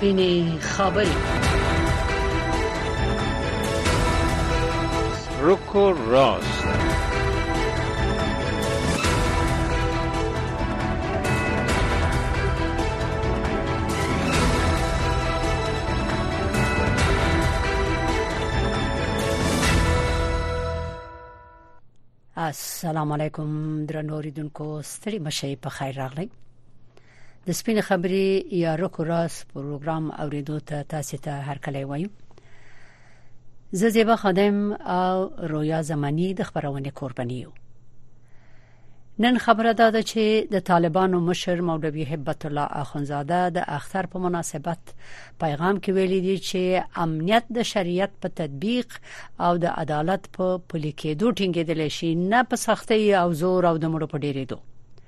سپینې خبرې. رک و راست. السلام علیکم درنو اوریدونکو، ستړي مشي په خیر راغلی. د سپینې خبرې یا رک و راست پروګرام اوریدو ته تاسو ته هر کله وایو. زه زیبا خادم او رویا زمانی د خبرونه قربانی یو. نن خبره ده چې د طالبانو مشر مولوی هبت الله اخونزاده د اختر په مناسبت پیغام کې ویلي دی چې امنیت د شریعت په تطبیق او د عدالت په پلي کېدو ټینګېدل شي، نه په سختۍ او زور او د مړو په ډېرېدو.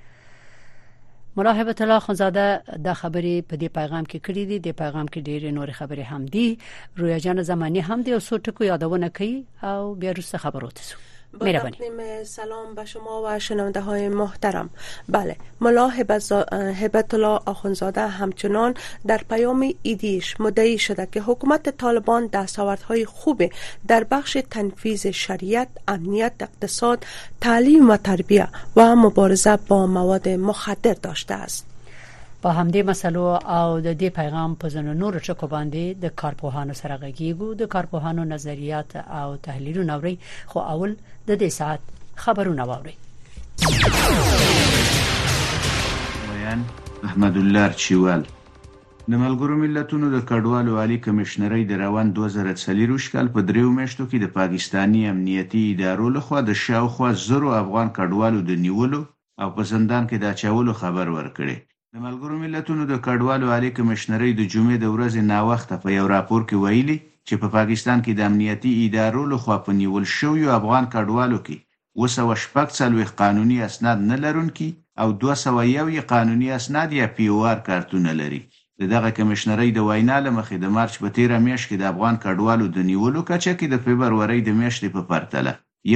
مولوی هبت الله اخونزاده د خبرې په دې پیغام کې کړې دي. د پیغام کې ډېرې نور خبرې هم دي. رویا جان زمانی هم د اوسو ټکو یادونه کوي او بیا وروسته خبرو ته سو. تقدیم سلام به شما و شنونده های محترم. بله، ملا هبت الله اخونزاده همچنان در پیام ایدیش مدعی شده که حکومت طالبان دستاوردهای خوب در بخش تنفیذ شریعت، امنیت، اقتصاد، تعلیم و تربیه و مبارزه با مواد مخدر داشته است. په همدې مسلو او د دې پیغام په ځنو نور ټکو باندې د کارپوهانو سره غږیږو. د کارپوهانو نظریات او تحلیلونه اوري، خو اول د دې ساعت خبرونه واوري. ویان احمد الله چوال د ملګرو ملتونو د کډوالو عالی کمشنري د روان 2040 کال په دریو میاشتو کې د پاکستانی امنیتي ادارو لخوا د شاوخوا زرو افغان کډوالو د نیولو او په زندان کې د اچولو خبر ورکړي. د ملګرو ملتونو د کډوالو عالی کمشنري د جمعې د ورځې ناوخته په یو راپور کې ویلي چې په پاکستان کې د امنیتي ادارو لخوا په نیول شویو افغان کډوالو کې 240 قانوني اسناد نه لرونکي او 201 قانوني اسناد یا پی او آر کارتونه لري. دغه کمشنري د وینا لمخې د مارچ په 13 میاشت کې د افغان کډوالو د نیولو کچه کې د فبروري د میاشتې په پرتله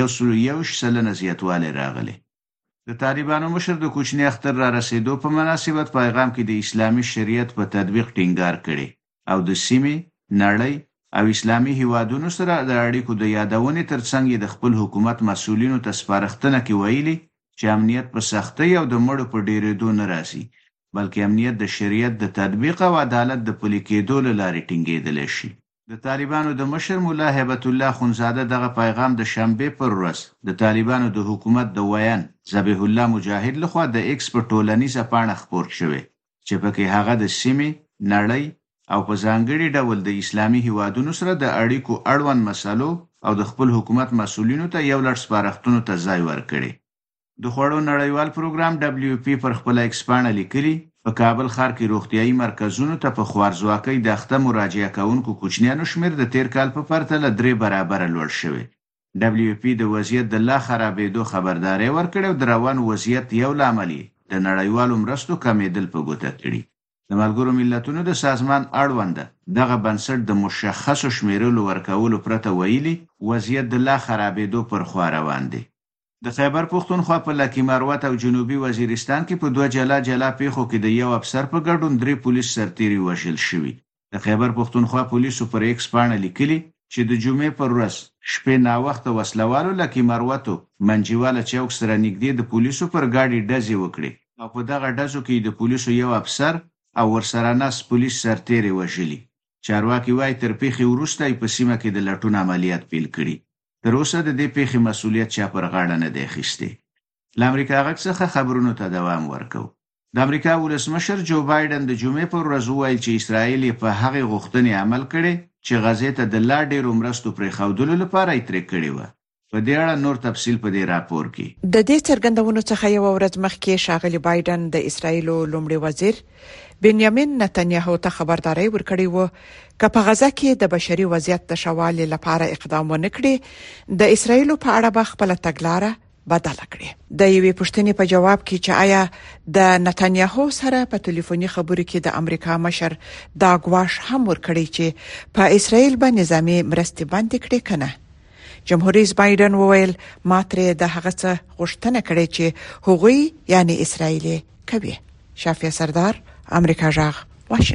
1.1% زیاتوالی راغلی. د طالبانو مشر د کوچنی اختر را رسیدو په مناسبت پیغام کې د اسلامي شریعت په تطبیق ټینګار کړي او د سیمې، نړۍ او اسلامي هیوادونو سره د اړیکو د یادونې ترڅنګ د خپل حکومت مسؤلینو ته سپارښتنه کې ویلي چې امنیت په سختۍ او د مړو په ډېرېدو نه راځي، بلکې امنیت د شریعت د تطبیق او عدالت د پلي کېدو له لارې ټینګېدلی شي. د طالبانو د مشر مولا هبت الله اخونزاده دغه پیغام د شنبه پر ورځ د طالبانو د حکومت د ویان ذبیح الله مجاهد لخوا د ایکس په ټولنیزه پاڼه خپور شوی چې پکې هغه د سیمې، نړۍ او په ځانګړي ډول د اسلامي هیوادونو سره د اړیکو اړوند مسلو او د خپل حکومت مسؤلینو ته یو لړ سپارښتنو ته ځای ورکړي. د خوړو نړیوال پروګرام WFP پر خپل ایکس پاڼه لیکلي په کابل ښار کې روغتيایي مرکزونو ته په خوارځواکۍ د اخته مراجعه کوونکو کوچنیانو شمېر د تیر کال په پرتله 3 برابره لوړ شوی. WFP د وضعیت د لا خرابېدو خبرداري ورکړې او د روان وضعیت یو لامل د نړیوالو مرستو کمیدل په ګوته کړی. د ملګرو ملتونو د سازمان اړونده دغه بنسټ د مشخصو شمیرلو ورکولو پرته ویلي وضعیت د لا خرابېدو پر خوا روان دی. د خیبر پښتونخوا په لکی مروت او جنوبي وزیرستان کې په دوه جلا پیښو کې د یو افسر په ګډون 3 پولیس سرتیري وژل شوي. د خیبر پښتونخوا پولیسو پر ایکس پاڼه لیکلي چې د جمعې پر ورځ شپې ناوخته وسلوالو لکی مروتو منجیواله چوک سره نږدې د پولیسو پر ګاډي ډزې وکړي او په دغه ډزو کې د پولیسو یو افسر او ورسره ناس پولیس سرتیري وژلي. چارواکي وايي تر پیښې وروسته په سیمه کې د لټون عملیات پیل کړي. تر اوسه د دې پیښې مسؤلیت چا پر غاړه نه دی اخیستی. له امریکا غږ څخه خبرونو ته دوام ورکو. د امریکا ولسمشر جو بایدن د جمعې پر ورځ وویل چې اسرائیل په هغه غوښتنې عمل کړي چې غزې ته د لا ډېرو مرستو پرې ښودلو لپاره یې ترې کړې وه. په دې اړه نور تفصیل په دې راپور کې. د دې څرګندونو څخه یو ورځ مخکې ښاغلي بایدن د اسرائیل لومړي وزیر بنیامین نتنیاهو ته خبرداري ورکړې و چې په غزه کې د بشري وضعیت د شوالي لپاره اقدام ونه کړي د اسرائیل په اړه به خپل تګلارې بدل کړي. د یوې پوښتنې په جواب کې چې آیا د نتنیاهو سره په ټلیفوني خبرو کې د امریکا مشر دا ګواښ هم ورکړي چې په اسرائیل باندې نظامی مرستې بند کړي کنه، جمهور رئیس بایدن وویل ماتره د هغه څه غوښتنه کړې چې هغوی یعنی اسرائیل کوي. شافیه سردار، امریکا جغ، واشنگټن.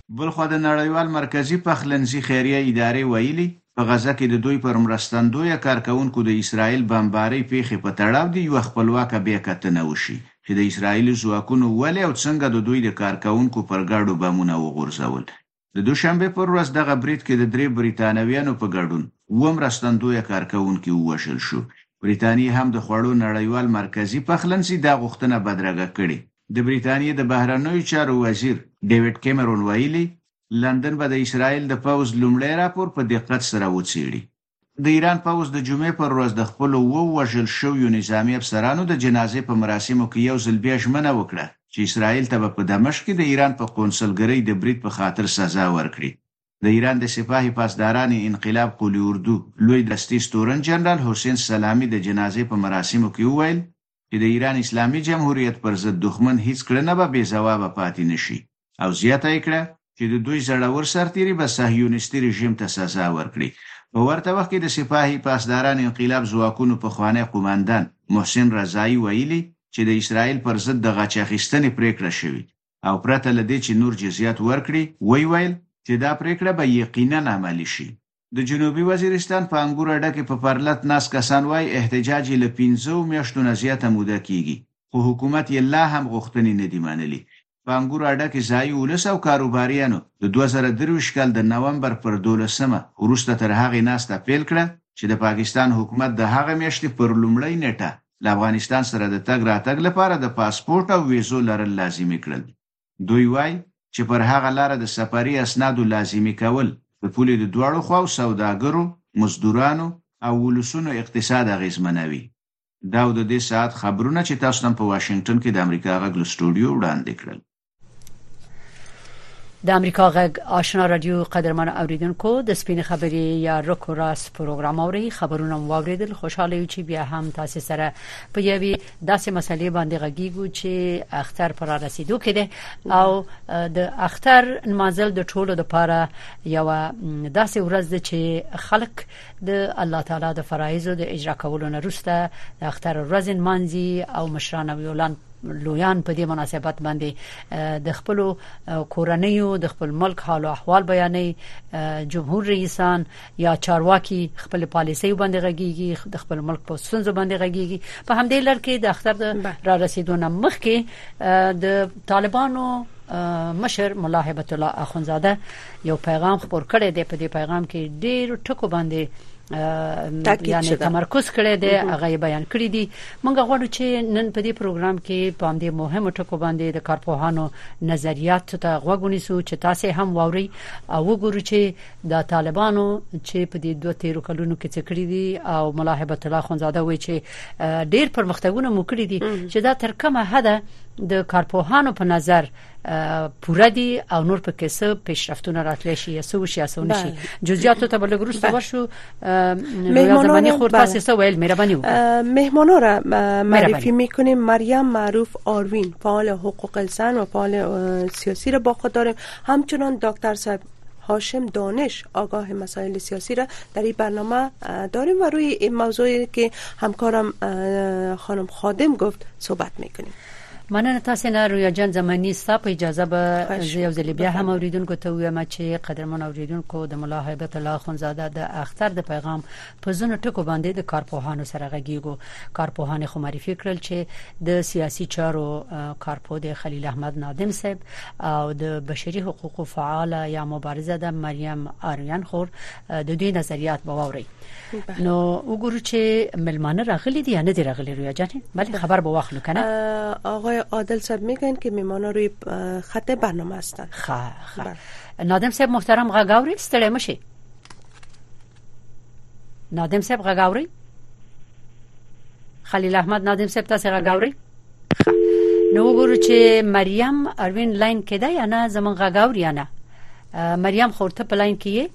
بلخو د نړیوال مرکزی پخلنځي خیریه ادارې ویلي په غزه کې د دوی پر مرستندوی کارکونکو د اسرائیل بمباری پیښې په تړاو دی یو خپلواک بیا کتنه وشي چې د اسرائیل ځواکونو ولې او څنګه د دوی د کارکونکو پر ګاډو بمونه وغورځول. د دوشنبه پر ورځ دغه برید کې د 3 بریتانویانو په ګډون و مرستندوی کارکونکو وشل شو. بریتانیا هم د خوړو نړیوال مرکزی پخلنځي د غوښتنه بدرګه کړې. د بریتانیا د بهرنیو چارو وزیر ډیوډ کیمرون ویلي لندن به د اسرائیل د پوز لومړی راپور په دقت سره وڅېړي. د ایران پوز د جمعې پر ورځ د خپل وژل شویو نظامی افسرانو د جنازې په مراسمو کې یو ځل بیا ژمنه وکړه چې اسرائیل ته په دمشق کې د ایران په قونسلګرۍ د برید په خاطر سزا ورکړي. د ایران د سپاهي پاسداران انقلاب قولی اردو لوی دستي ستورن جنرال حسین سلامی د جنازې په مراسمو کې وویل چې د ایران اسلامي جمهوریت پر ضد دښمن هیڅ کړنه به بې ځوابه پاتې نشي او زیاته یې کړه چې د دوی زړور سرتیري به صهیونیستي رژیم ته سزا ورکړي. په ورته وخت کې د سپاهي پاسداران انقلاب ځواکونو په خوانی قوماندان محسن رضایی ویلي چې د اسرائیل پر ضد د غچ اخیستنې پریکړه شوې او پرته لدې چې نور جزیات ورکړي ویل چې دا پریکړه به یقینا عملي شي. د جنوبي وزیرستان په انګور اډه کې په پرلط ناس کسان وای احتجاج له 15 میاشتو نه زیاته موده کیږي خو حکومت یې لا هم غوښتنې نه دی منلي. په انګور اډه کې ځای ولس او کاروباریانو د 2023 کال د نومبر پر 12مه وروسته تر هغې ناسته پیل کړه چې د پاکستان حکومت د هغه میاشتې پر لومړۍ نیټه له افغانستان سره د تګ راتګ لپاره د پاسپورت او ویزو لرل لازمي کړل. دوی وای چې پر هغه لار د سفري اسنادو لازمي کول په پولې د دواړو خواو سوداګرو، مزدورانو او ولسونو اقتصاد اغیزمنوي. دا د دې ساعت خبرونه چې تاسو نن په واشنگټن کې د امریکا غږ له سټوډیو وړاندې کړل. د امریکا غږ آشنا رادیو قدرمن اوریدونکو د سپین خبري یا رکو راس پروګرام اوري خبرونه واوریدل. خوشاله یو چې بیا هم تاسو سره په یوې داسې مسلې باندې غږیږو چې اختر پر رسیدو کې ده او د اختر نمازل د ټولو لپاره یو داسې ورځ ده چې خلک د الله تعالی د فرایض د اجرا کولو نه وروسته د اختر ورځ نمانځي او مشران او لویان په دې مناسبت باندې د خپل کورنیو د خپل ملک حال او احوال بیانې. جمهور رئیسان یا چارواکي خپل پالیسي باندې غږیږي د خپل ملک په ستونزو باندې غږیږي. په همدې لړ کې د اختر را رسیدو نه مخکې د طالبانو مشر مولا هیبت الله اخونزاده یو پیغام خپور کړی دی. په دې پیغام کې ډېر ټکو باندې یعنی تمرکز کړی دی هغه بیان کړی دی. موږ غواړو چې نن په دې پروګرام کې په دې مهمو ټکو باندې د کارپوهانو نظریات ته غوږ ونیسو چې تاسو هم واوري او وګورو چې د طالبانو چې په دې 2 کلونو کې څه کړی دي او مولا هیبت الله اخونزاده وایي چې ډېر پرمختګونه مو کړی دي چې دا تر کومه حده د کارپوهانو په نظر پوره دي او نور په کې څه پیشرفتونه راتلی شي یا څه وشي یا څه نشي. جزئیاتو ته بلګ وروسته ورشو. مهمانان خود تاسو څه ویل مهرباني وکړئ. مهمانان را معرفی میکنیم. مریم معروف آروین فعال حقوق انسان و فعال سیاسی را با خود داریم. همچنان دکتر صاحب هاشم دانش آگاه مسائل سیاسی را در این برنامه داریم و روی این موضوعی که همکارم خانم خادم گفت صحبت میکنیم. مننه تاسو نه رویا جان زمانی ستاسو اجازه به یو ځل بیا هم اوریدونکو ته وایم چې قدرمن اوریدونکو د مولا هیبت الله اخونزاده د اختر د پیغام په زونه ټکو باندې د کارپوهانو سره غږیږو. کارپوهان خو معرفي کړل چې د سیاسي چارو کارپوه د خلیل احمد نادم صاحب او د بشري حقوقو فعال یا مبارزه د مریم آریان خور د دوی نظریات باوري. نو وګورو چې ملمانه راغلي دي یا نه دي راغلي رویا جان. بله خبر به واخلو کنه. آقای عادل صاحب میگن که میمانا روی خط برنامه هستن. نادم صاحب محترم غاگاوری ستړی مشي. نادم صاحب غاگاوری خلیل احمد نادم صاحب تاسو غاگاوری. نو وګورو چې مریم اروین لاین کې ده یا نه زمون غاگاوری یا نه. مریم خورته په لاین کې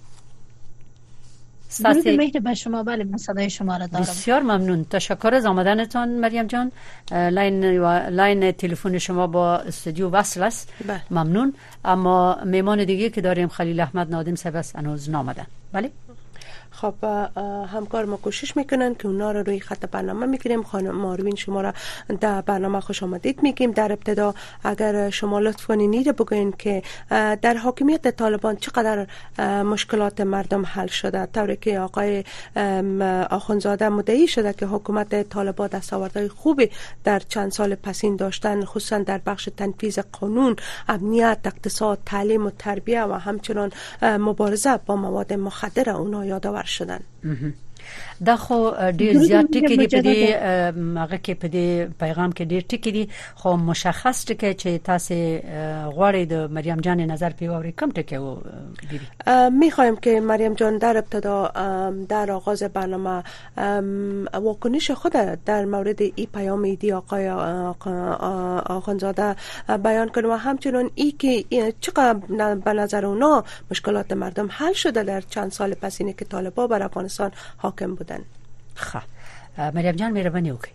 درود مهر به شما. بله من صدای شما را دارم. بسیار ممنون. تشکر از آمدنتان مریم جان. لاین تلفن شما با استودیو وصل است. ممنون. اما مهمان دیگه که داریم خلیل احمد نادم صاحب است هنوز نامدن. بله خب همکار ما کوشش میکنن که اونا رو روی خط برنامه میگیریم. خانم آروین شما را در برنامه خوش آمدید میگیم. در ابتدا اگر شما لطف کنین بگوین که در حاکمیت طالبان چقدر مشکلات مردم حل شده، طوری که آقای آخوندزاده مدعی شده که حکومت طالبان دستاوردهای خوبی در چند سال پسین داشتن، خصوصا در بخش تنفیذ قانون، امنیت، اقتصاد، تعلیم و تربیه و همچنان مبارزه با مواد مخدر اونا یادآور شدن. دا خو ډیر زیات ټکی دی په دې هغه کې په دې پیغام کې ډیر ټکی دی، خو مشخص ټکی چې تاسو غواړئ د مریم جان نظر پیوری کم ټکی و بیبی. میخوایم که مریم جان در ابتدا در آغاز برنامه واکنش خود در مورد این پیام ایدی آقای آخوندزاده بیان کنه و همچنان ای که چقدر به نظر اونا مشکلات مردم حل شده در چند سال پسینه که طالبان بر افغانستان حاکم بودن. خب مریم جان مهربانی وکړئ.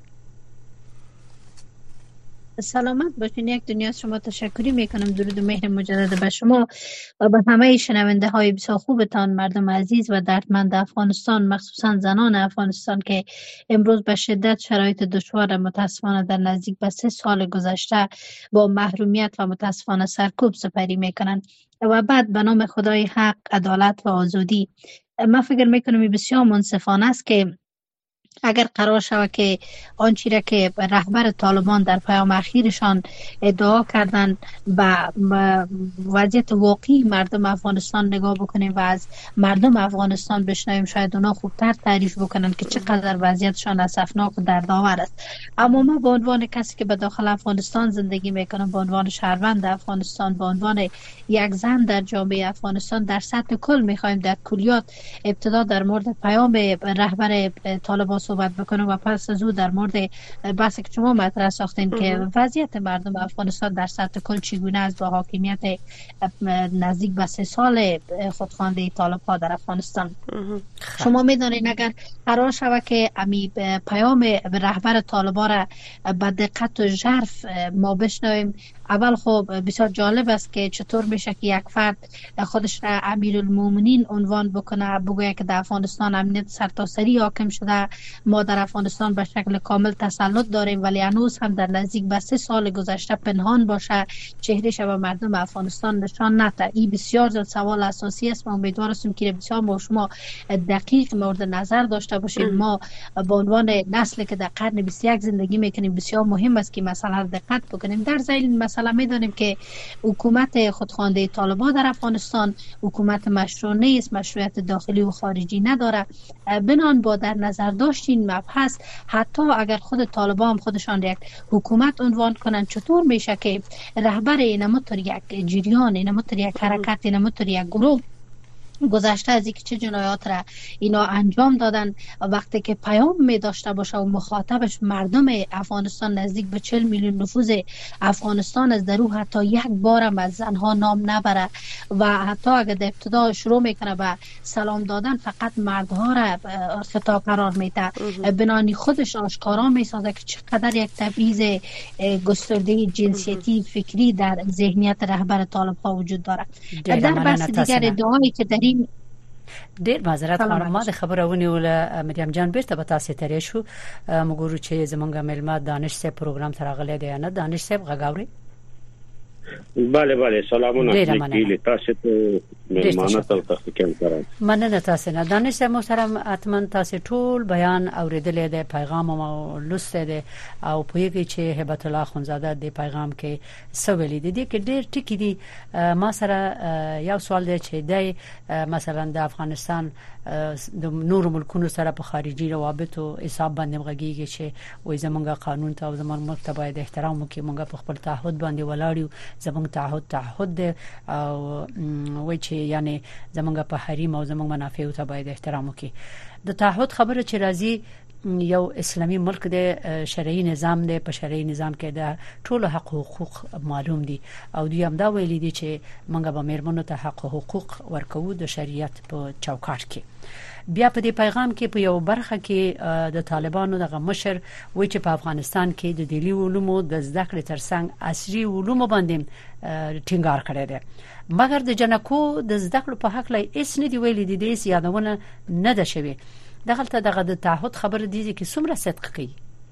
سلامت باشین. یک دنیا از شما تشکری میکنم. درود و مهر مجدد به شما و به همه شنونده های بسیار خوبتان، مردم عزیز و دردمند افغانستان، مخصوصا زنان افغانستان که امروز به شدت شرایط دشوار متاسفانه در نزدیک به 3 سال گذشته با محرومیت و متاسفانه سرکوب سپری میکنن و بعد به نام خدای حق، عدالت و آزادی. من فکر میکنم بسیار منصفانه است که اگر قرار شود که آنچه را که رهبر طالبان در پیام اخیرشان ادعا کردن به وضعیت واقعی مردم افغانستان نگاه بکنیم و از مردم افغانستان بشنویم، شاید اونا خوبتر تعریف بکنن که چقدر وضعیتشان اسفناک و دردآور است. اما ما به عنوان کسی که به داخل افغانستان زندگی میکنم، به عنوان شهروند افغانستان، به عنوان یک زن در جامعه افغانستان، در سطح کل میخوایم در کلیات ابتدا در مورد پیام رهبر طالبان صحبت بکنم و پس از او در مورد بحثی که شما مطرح ساختین که وضعیت مردم افغانستان در سطح کل چگونه است با حاکمیت نزدیک به 3 سال خودخوانده طالب‌ها در افغانستان. شما میدانید اگر قرار شود که امی پیام رهبر طالبان را با دقت و ژرف ما بشنویم، اول خب بسیار جالب است که چطور میشه که یک فرد خودش را امیرالمومنین عنوان بکنه، بگویه که در افغانستان امنیت سرتاسری حاکم شده، ما در افغانستان به شکل کامل تسلط داریم، ولی هنوز هم در نزدیک به 3 سال گذشته پنهان باشه، چهرهش به مردم افغانستان نشان نده. این بسیار زیاد سوال اساسی است. ما امیدوار هستیم که بسیار با شما دقیق مورد نظر داشته باشید. ما به عنوان نسلی که در قرن 21 زندگی میکنیم بسیار مهم است که مسئله را دقت بکنیم. در ذیل مثلا میدانیم که حکومت خودخوانده طالبان در افغانستان حکومت مشروع نیست، مشروعیت داخلی و خارجی نداره. بنان با در نظر داشتین مبحث، حتی اگر خود طالبان خودشان یک حکومت عنوان کنن، چطور میشه که رهبر اینمطور یک جریان، اینمطور یک حرکت، اینمطور یک گروه گذشته از اینکه چه جنایات را اینا انجام دادن، وقتی که پیام می داشته باشه و مخاطبش مردم افغانستان نزدیک به 40 میلیون نفوذ افغانستان از درو حتی یک بارم از زنها نام نبره و حتی اگر در ابتدا شروع میکنه به سلام دادن فقط مردها را خطاب قرار میده، بنانی خودش آشکارا میسازه که چقدر یک تبعیض گسترده جنسیتی فکری در ذهنیت رهبر طالب ها وجود داره. در بحث دیگر ادعایی که در ډیر معذرت خانم، ما د خبرونه ول مریم جان بیرته به تاسو ترې شو. مګورو چې زمونږ ملما دانش صاحب پروګرام ترغله دی نه. دانش صاحب غاوري. بله سلامونه لیکي تاسو ته مهمانه تاسو کوم کاران مننه تاسو نه. دانش صاحب محترم، اتمن تاسو ټول بیان اوریدل دی، پیغام او لسته دی او پوهیږي چې هبت الله خونزاده د پیغام کې سویل دي کې ډیر ټکی دي. ما سره یو سوال دی چې د مثلا د افغانستان د نور ملکونو سره په خارجي روابطو حساب باندې مغږیږي چې وې زمونږ قانون ته او زمونږ مکتبه د احترام وکي، مونږ په خپل تعهد باندې ولاړیو، زمونږ تعهد او وای چې یعنی زمونږ په حریم او زمونږ منافع ته باید احترام وکي. د تعهد خبره چې راځي یو اسلامي ملک دی، شرعي نظام دی، په شرعي نظام کې د ټولو حق او حقوق معلوم دي او دوی هم دا ویلي دي چې موږ به مېرمنو ته حق او حقوق ورکوو د شریعت په چوکاټ کې. بیا په دې پیغام کې په یو برخه کې د طالبانو دغه مشر وایي چې په افغانستان کې د دیني علومو د زده کړې ترڅنګ عصري علومو باندې ټینګار کړی دی، مګر د جنکو د زده کړو په حق لای هیڅ نه دی ویلي دي، هیڅ یادونه نه ده شوې. دغه د تعهد خبر دي چې څومره صدق کوي.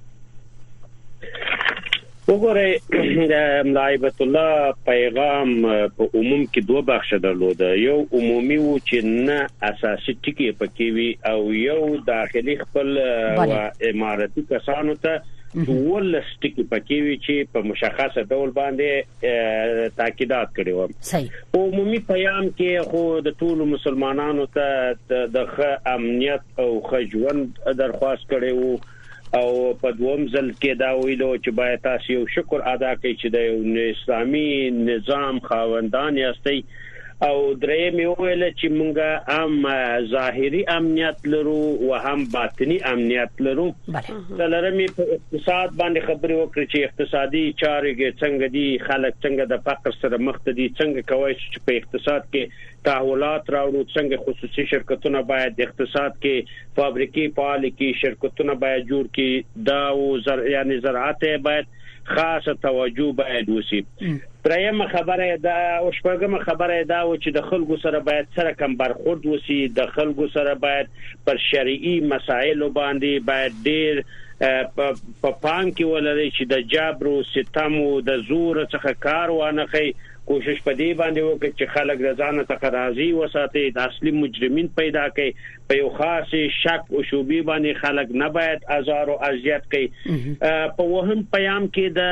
وګورئ د ملایبت الله پیغام په عموم کې دوه بخشه درلوده، یو عمومي و چې نه اساسي ټکی پکې وي او یو داخلي خپل او اماراتي کسانو ته ول ټکی پکې وي چې په مشخصه ډول باندې تاکیدات کړي و. صحیح. عمومي پیغام کې خو د ټولو مسلمانانو ته د امنیت او ژوند درخواست کړي وو او په دوم ځل کې دا ویلو چې باید تاسو یو شکر ادا کړئ چې د اسلامي نظام خاوندان یاستئ او درې مې ویل چې موږ هم ظاهري امنیت لرو او هم باطنی امنیت لرو. څلورمې په اقتصاد باندې خبرې وکړې چې اقتصادي چارې څنګه دي، خلک څنګه د فقر سره مخ دي، څنګه کوي چې په اقتصاد کې تحولات راوړو، څنګه خصوصي شرکتونه باید اقتصاد کې فابریکې فعال کړي، شرکتونه باید جوړ کړي، دا او یعنی زراعت باید خاصه توجه باید وشي. درېمه خبره دا او شپږمه خبره دا و چې د خلکو سره باید سره کم برخورد وشي، د خلکو سره باید پر شرعي مسایلو باندې باید ډېر په پام کې ولري چې د جبر او ستم او د زور څخه کار وانه کوي. کوشش پدې باندې وکړي چې خلک د ځان څخه راضي وساتي، د اصلي مجرمین پیدا کړي، په یو خاص شک او شوبې باندې خلک نه باید آزار او اذیت کوي. په وهم پیام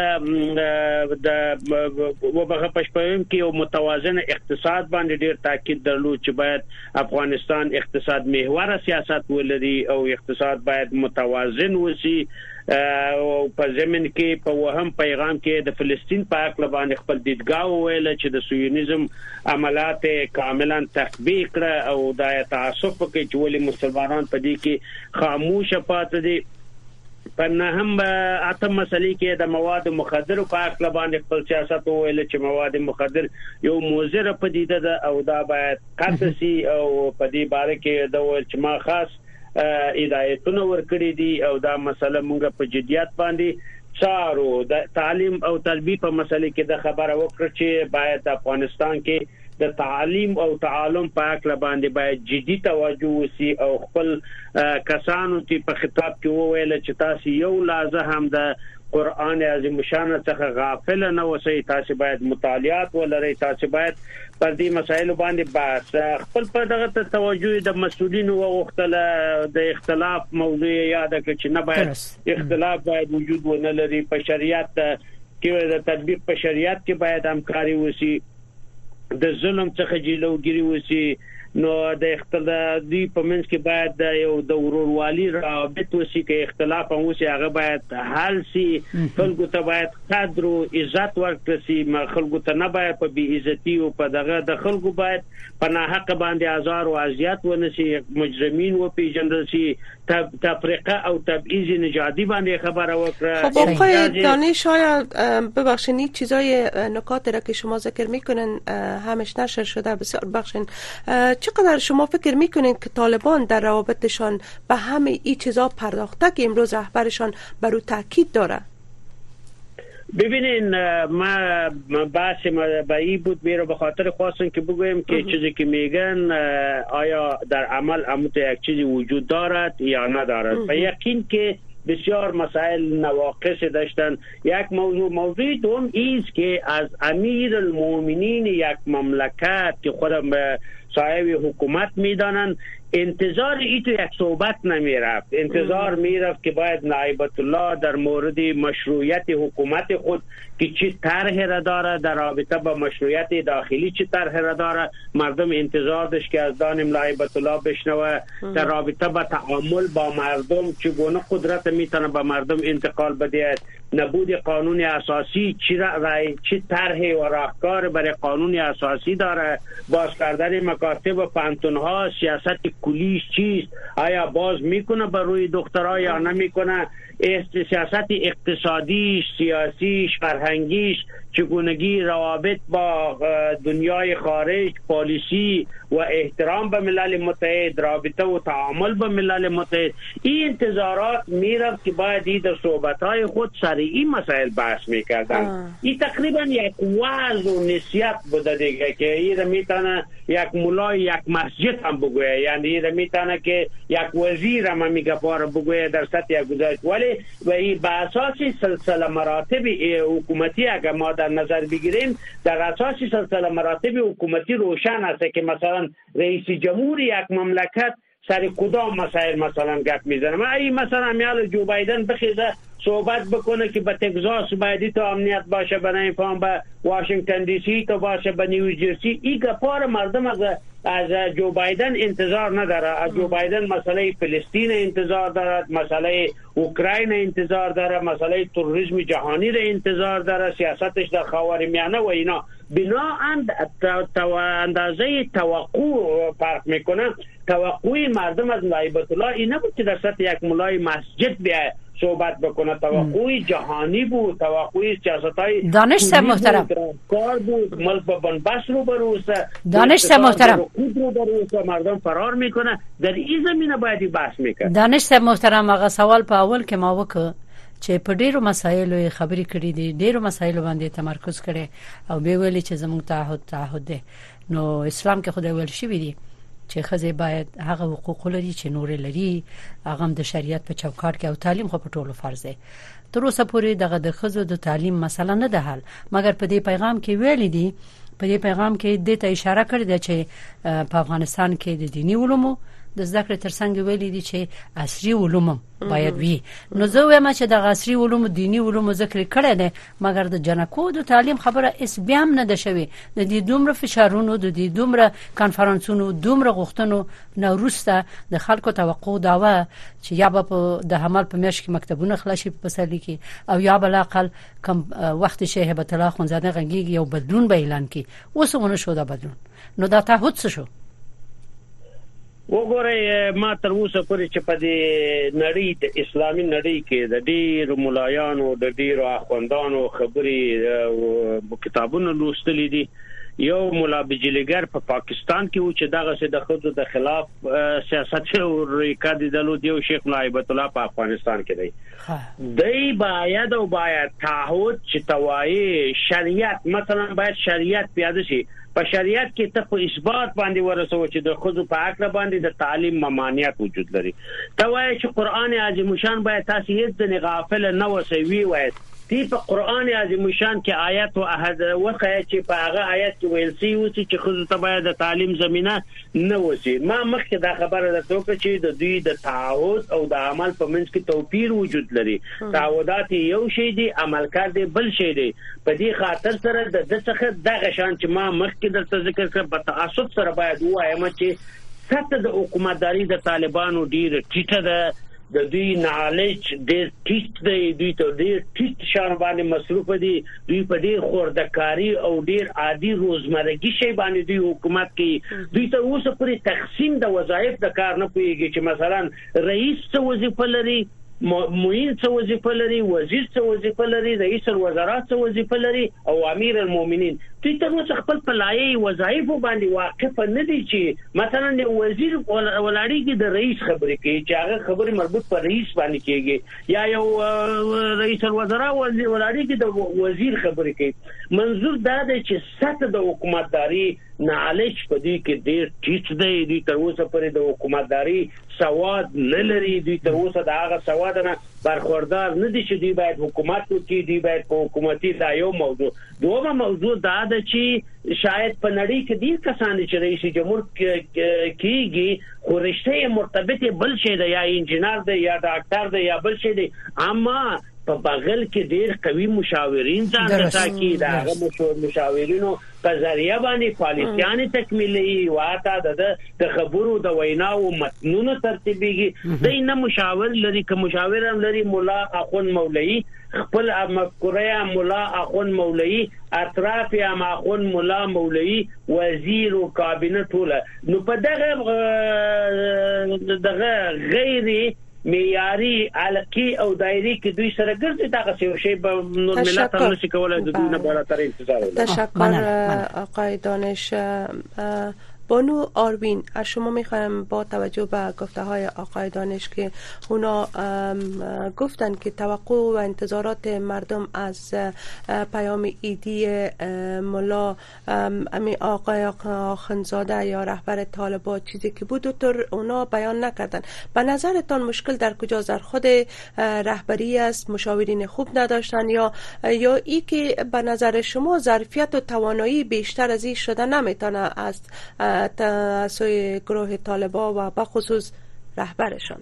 کې د وبغه پښپم کې یو متوازن اقتصاد باندې ډیر تاکید درلود چې باید افغانستان اقتصاد محور سیاست ولري او اقتصاد باید متوازن وشي. او په زمين کې په وهم پیغام کې د فلسطین په اړه باندې خپل دیدګاو ویل چې د صهیونیزم عملات کاملا تطبیق کړه او د تعصب کې چې ولې مسلمانان په دې کې خاموش پاتې دي. په نهم اتم مسلې کې د مواد مخدر په اړه باندې خپل سیاست ویل چې مواد مخدر یو موزر پدیده ده او دا باید قطعي او په دې باره کې د ول چې ما خاص هدایتونه ورکړي دي او دا مسله موږ په جديت باندې څارو. د تعلیم او تربیه په مسله کې د خبره وکړه چې باید افغانستان کې د تعلیم او تعلم په اړه باندې باید جدي توجه وشي او خپل کسانو ته په خطاب کې وویل چې تاسو یو لازم هم د قرآن عظیم شان څخه غافل نه اوسئ، تاسو باید مطالعات ولرئ، تاسو باید پر دې مسایلو باندې بحث خپل په دغه توجه د مسؤلینو وغوښتل. د اختلاف موضوع یاد کړئ چې نه باید اختلاف باید وجود ونه لري. په شریعت کې د تطبیق په شریعت کې باید همکاري وشي، د ظلم څخه جلوګیری وشي. نو د اختلافي په منځ کې باید د یو د ورورولي رابط وشي، کې اختلاف هم وشي هغه باید حل شي. خلکو ته باید قدر او عزت ورکړي شي، خلکو ته نه باید په بی عزتي او په دغه د خلکو باید په ناحق باندې آزار او اذیت ونشي، مجرمین و پیژندل شي. تفریقه او تبعیض نژادی باندې خبره وکړه. خب آقای دانش شاید ببخشید چیزای نکاتی را که شما ذکر میکنن همش نشر شده، بسیار بخشین. چقدر شما فکر میکنین که طالبان در روابطشان به همه این چیزا پرداخته که امروز رهبرشان بر او تاکید داره؟ ببینین ما بحث مبایی بود میره به خاطر خواستن که بگویم که چیزی که میگن آیا در عمل امت یک چیزی وجود دارد یا ندارد. و یقین که بسیار مسائل نواقص داشتن. یک موضوع دوم ایست که از امیر المؤمنین یک مملکت که خودم صاحب حکومت میدانن انتظار ایتو یک صحبت نمیرفت، انتظار میرفت که باید نایبت الله در مورد مشروعیت حکومت خود که چی طرح را داره، در رابطه با مشروعیت داخلی چی طرح را داره، مردم انتظار داشت که از دانم نایبت الله بشنوه. در رابطه با تعامل با مردم چگونه قدرت میتونه با مردم انتقال بده، نبود قانون اساسی چه طرح و راهکار برای قانون اساسی داره، باز کردن مکاتب و پانتون‌ها، سیاست کلیش چیست، آیا باز میکنه بر روی دخترها یا نمیکنه، سیاست اقتصادیش، سیاسیش، فرهنگیش، چگونگی روابط با دنیای خارج، پالیسی و احترام به ملل متحد، رابطه و تعامل با ملل متحد، این انتظارات میرفت که باید این در صحبت‌های خود سر این مسائل بحث میکردن. این تقریبا یک وعظ و نصیحت بوده دیگه که این میتونه یک مولای یک مسجد هم بگویه، یعنی این میتونه که یک وزیر هم میگه پاره بگویه در سطح یک گزارش، ولی و این به اساس سلسله مراتب حکومتی اگر ما در نظر بگیریم، در اساس سلسله مراتب حکومتی روشن است که مثلا رئیس جمهور یک مملکت سر کدام مسائل مثلا گپ میزنه. این مثلا میال جو بایدن بخیزه صحبت بکنه که به تگزاس باید تو امنیت باشه، به نمیفهم به واشنگتن دی سی تو باشه، به نیوجرسی، این گپار مردم از جو بایدن انتظار نداره. از جو بایدن مسئله فلسطین انتظار دارد، مسئله اوکراین انتظار داره، مسئله تروریسم جهانی را انتظار داره، سیاستش در خاورمیانه و اینا. بناهن اندازه توقع فرق میکنه. توقع مردم از لایبت الله این نبود که در سطح یک مولای مسجد بیاید صحبت بکنه، توقع جهانی بود، توقع سیاست‌های دانش محترم کار بود، ملک به بنبست رو بروسه، دانش محترم مردم فرار میکنه. در این زمینه باید بحث میکنه. دانش محترم هغه سوال په اول کې ما وکړ چې په ډیرو مسایلو خبرې کړې دي، ډیرو مسایلو باندې تمرکز کړي او به ویلي چې زموږ تعهد ده. نو اسلام کې خدای ویل شوی دی چې خزه باید هغه حقوق لري چې نور لري، هغه د شریعت په چوکاټ کې او تعلیم خو په ټولو فرض دی. تر اوسه پورې دغه د خزو د تعلیم مسله نه ده حل، مګر په دې پیغام کې ویل دي، په دې پیغام کې د ته اشاره کړې ده چې په افغانستان کې د دینی علومو د زده کړې ترڅنګ ویلي دي چې عصري علوم باید وي. نو زه وایم چې د عصري علوم دینی علوم ذکر کړی دی، مګر د جنکو د تعلیم خبره اس بیا هم نه ده شوې. د دې دومره فشارونو، د دې دومره کانفرنسونو، دومره غوښتنو نه وروسته د خلکو توقع دا و چې یا به د حمل په میاشت کې مکتبونه خلاصي په پسرلي کې، او یا بل اقل کم وخت شي هبت الله خونزاده غنګي یو بدلون به اعلان کړي. اوس ونه شو دا بدلون. نو دا تعهد څه شو؟ وګورئ، ما تر اوسه پورې چې په دې نړۍ د اسلامي نړۍ کې د ډېرو ملایانو، د ډېرو اخوندانو خبرې او کتابونه لوستلې دي. یو مولا بجلیګر په پاکستان کې و چې دغه څه د خود د خلاف سیاست او ریکارډ دلو دی، شیخ نایبت الله په افغانستان کې دی. دی باید تعهد چې توای شریعت، مثلا باید شریعت پیاده شي. په شریعت کې ته په اثبات باندې ورسو چې د خود په حق باندې د تعلیم ممانعت وجود لري. توای چې قران عظیم شان باید تاسو هیڅ نه غافل نه وسوي وای. دی په قران عظیم شان کې آیات او عهد وقایع چې په هغه آیات کې ویل سی و چې خود ته باید د تعلیم زمينه نه وسی. ما مخکې دا خبره ده چې د دوی د تعهد او د عمل په منځ کې توپیر وجود لري. تعهدات یو شی دي، عمل کار دی بل شی دی. په دې خاطر سره د څخه دغه شان چې ما مخکې درته ذکر کړ په تعصب سره باید وایم چې سطح د حکومتداري د طالبانو ډیر ټیټه ده، د دوی نالج ډیر ټیټ دی، دوی ته ډیر ټیټ شان باندې مصروف دي، دوی په ډیر خوردکاری او ډیر عادي روزمرګي شی باندې دوی حکومت کوي. دوی ته اوسه پورې تقسیم د وظایف د کار نه پوهیږي چې مثلا رئیس څه وظیفه لري، معین څه وظیفه لري، وزیر څه وظیفه لري، رئیس الوزرا څه وظیفه لري او امیر المؤمنین. دوی تر اوسه خپل پلایي وظایف باندې واقف نه دي چې مثلا وزیر ولاړیږي د رئیس خبرې کوي چې هغه خبرې مربوط پر رئیس باندې کیږي، یا یو رئیس الوزرا ولاړیږي د وزیر خبرې کوي. منظور دا دی چې سطح د حکومتداري نالج په دې کې ډېر ټیټ دی. دوی تر اوسه پورې د حکومتداري سواد نه لري، دوی تر اوسه د هغه سواد نه برخوردار نه دي چې دوی باید حکومت وکړي، دوی باید په حکومتي دا یو موضوع. دومره موضوع دا ده چې شاید په نړۍ کې ډیر کسان چې رئیس جمهور کیږي خو رشته مرتبط بل شي دی، یا انجینر دی یا ډاکټر دی یا بل شي دی، اما په بغل کې ډیر قوي مشاورین ځان ساتي دا مشاورینو په ذریعہ باندې پالیسیانه تکمیلي واته د خبرو د ویناو متنونه ترتیبيږي دینه مشاور لري که مشاور هم لري مولا اخون مولوی خپل مفکوره مولا اخون مولوی اطراف هم اخون مولا مولوی وزیر او کابینه ټوله نو په دغه غیر معیاري علقي او دایري کې دوی سره ګرځي دا څه شی به نور ملت هم نشي کولای د دوی نه بالاتر انتظار وکړي. تشکر آقای دانش. بانو آروین، از شما میخوایم با توجه به گفته های آقای دانش که اونا گفتن که توقع و انتظارات مردم از پیام ایدی ملا امی آقای آخوندزاده یا رهبر طالبان چیزی که بود اونا بیان نکردن. به نظرتان مشکل در کجاست؟ در خود رهبری است، مشاورین خوب نداشتن یا ای که به نظر شما ظرفیت و توانایی بیشتر از این شده نمیتونه از سوی گروه طالبان و به خصوص رهبرشان؟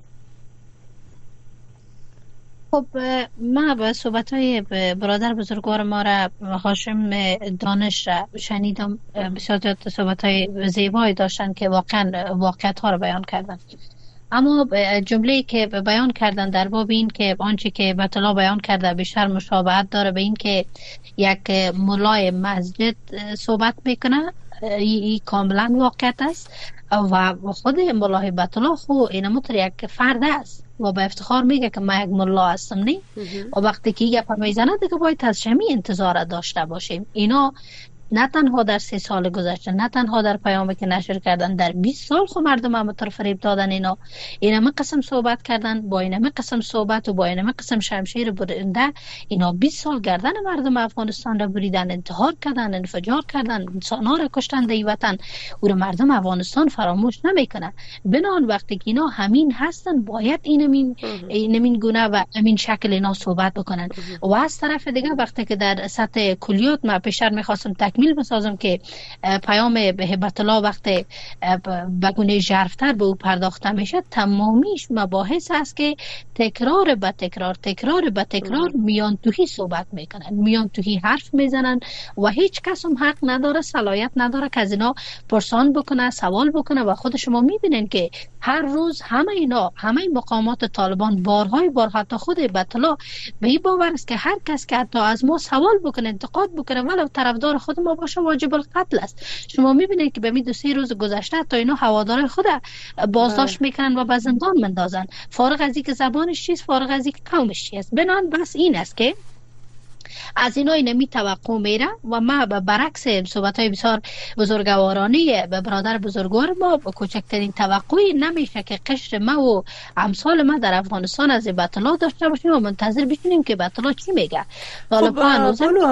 خب ما به صحبت‌های برادر بزرگوار ما را هاشم دانش را شنیدم، بسیار صحبت‌های زیبایی داشتن که واقعا واقعیت‌ها را بیان کردن. اما جمله‌ای که بیان کردن در باب این که آنچه که بیت الله بیان کرده بیشتر مشابهت داره به این که یک مولای مسجد صحبت میکنه، این کاملا واقعیت است و خود مولای بیت الله خو این مطر یک فرد است و به افتخار میگه که من یک ملا هستم نی و وقتی که گپ میزنه دیگه باید از شمی انتظار داشته باشیم. اینا نه تنها در 3 سال گذشته، نه تنها در پیامی که نشر کردن، در 20 سال خو مردم هم فریب دادن. اینا همه قسم صحبت کردن، با این همه قسم صحبت و با این همه قسم شمشیر برنده اینا 20 سال گردن مردم افغانستان را بریدن، انتحار کردن، انفجار کردن، انسان‌ها را کشتن در وطن. او را مردم افغانستان فراموش نمیکنه. بنان وقتی که اینا همین هستن باید اینمین گونه و همین شکل اینا صحبت بکنن. و از طرف دیگه وقتی که در سطح کلیات ما پیشتر می‌خواستم تکمیل بسازم که پیام هبت الله وقتی به گونه ژرف‌تر به او پرداخته میشه، تمامیش مباحث است که تکرار به تکرار میان توهی صحبت میکنن، میان توهی حرف میزنن و هیچ کس هم حق نداره، صلاحیت نداره که از اینا پرسان بکنه، سوال بکنه. و خود شما میبینین که هر روز همه مقامات طالبان بارها تا خود هبت الله به این باور است که هر کس که حتی از ما سوال بکنه، انتقاد بکنه، ولو طرفدار خود ما باشه، واجب القتل است. شما میبینید که به می 2-3 روز گذشته تا اینا هوادار خود بازداشت میکنن و به زندان مندازن، فارغ از اینکه زبانش چیست، فارغ از اینکه قومش چیست. بنان بس این است که از اینا نمی توقع میره و ما برعکس صحبت‌های بسیار بزرگوارانه به برادر بزرگوار ما با کوچکترین توقعی نمیشه که قشر ما و امثال ما در افغانستان از بیت الله داشته باشیم و منتظر بشینیم که بیت الله چی میگه. طالبان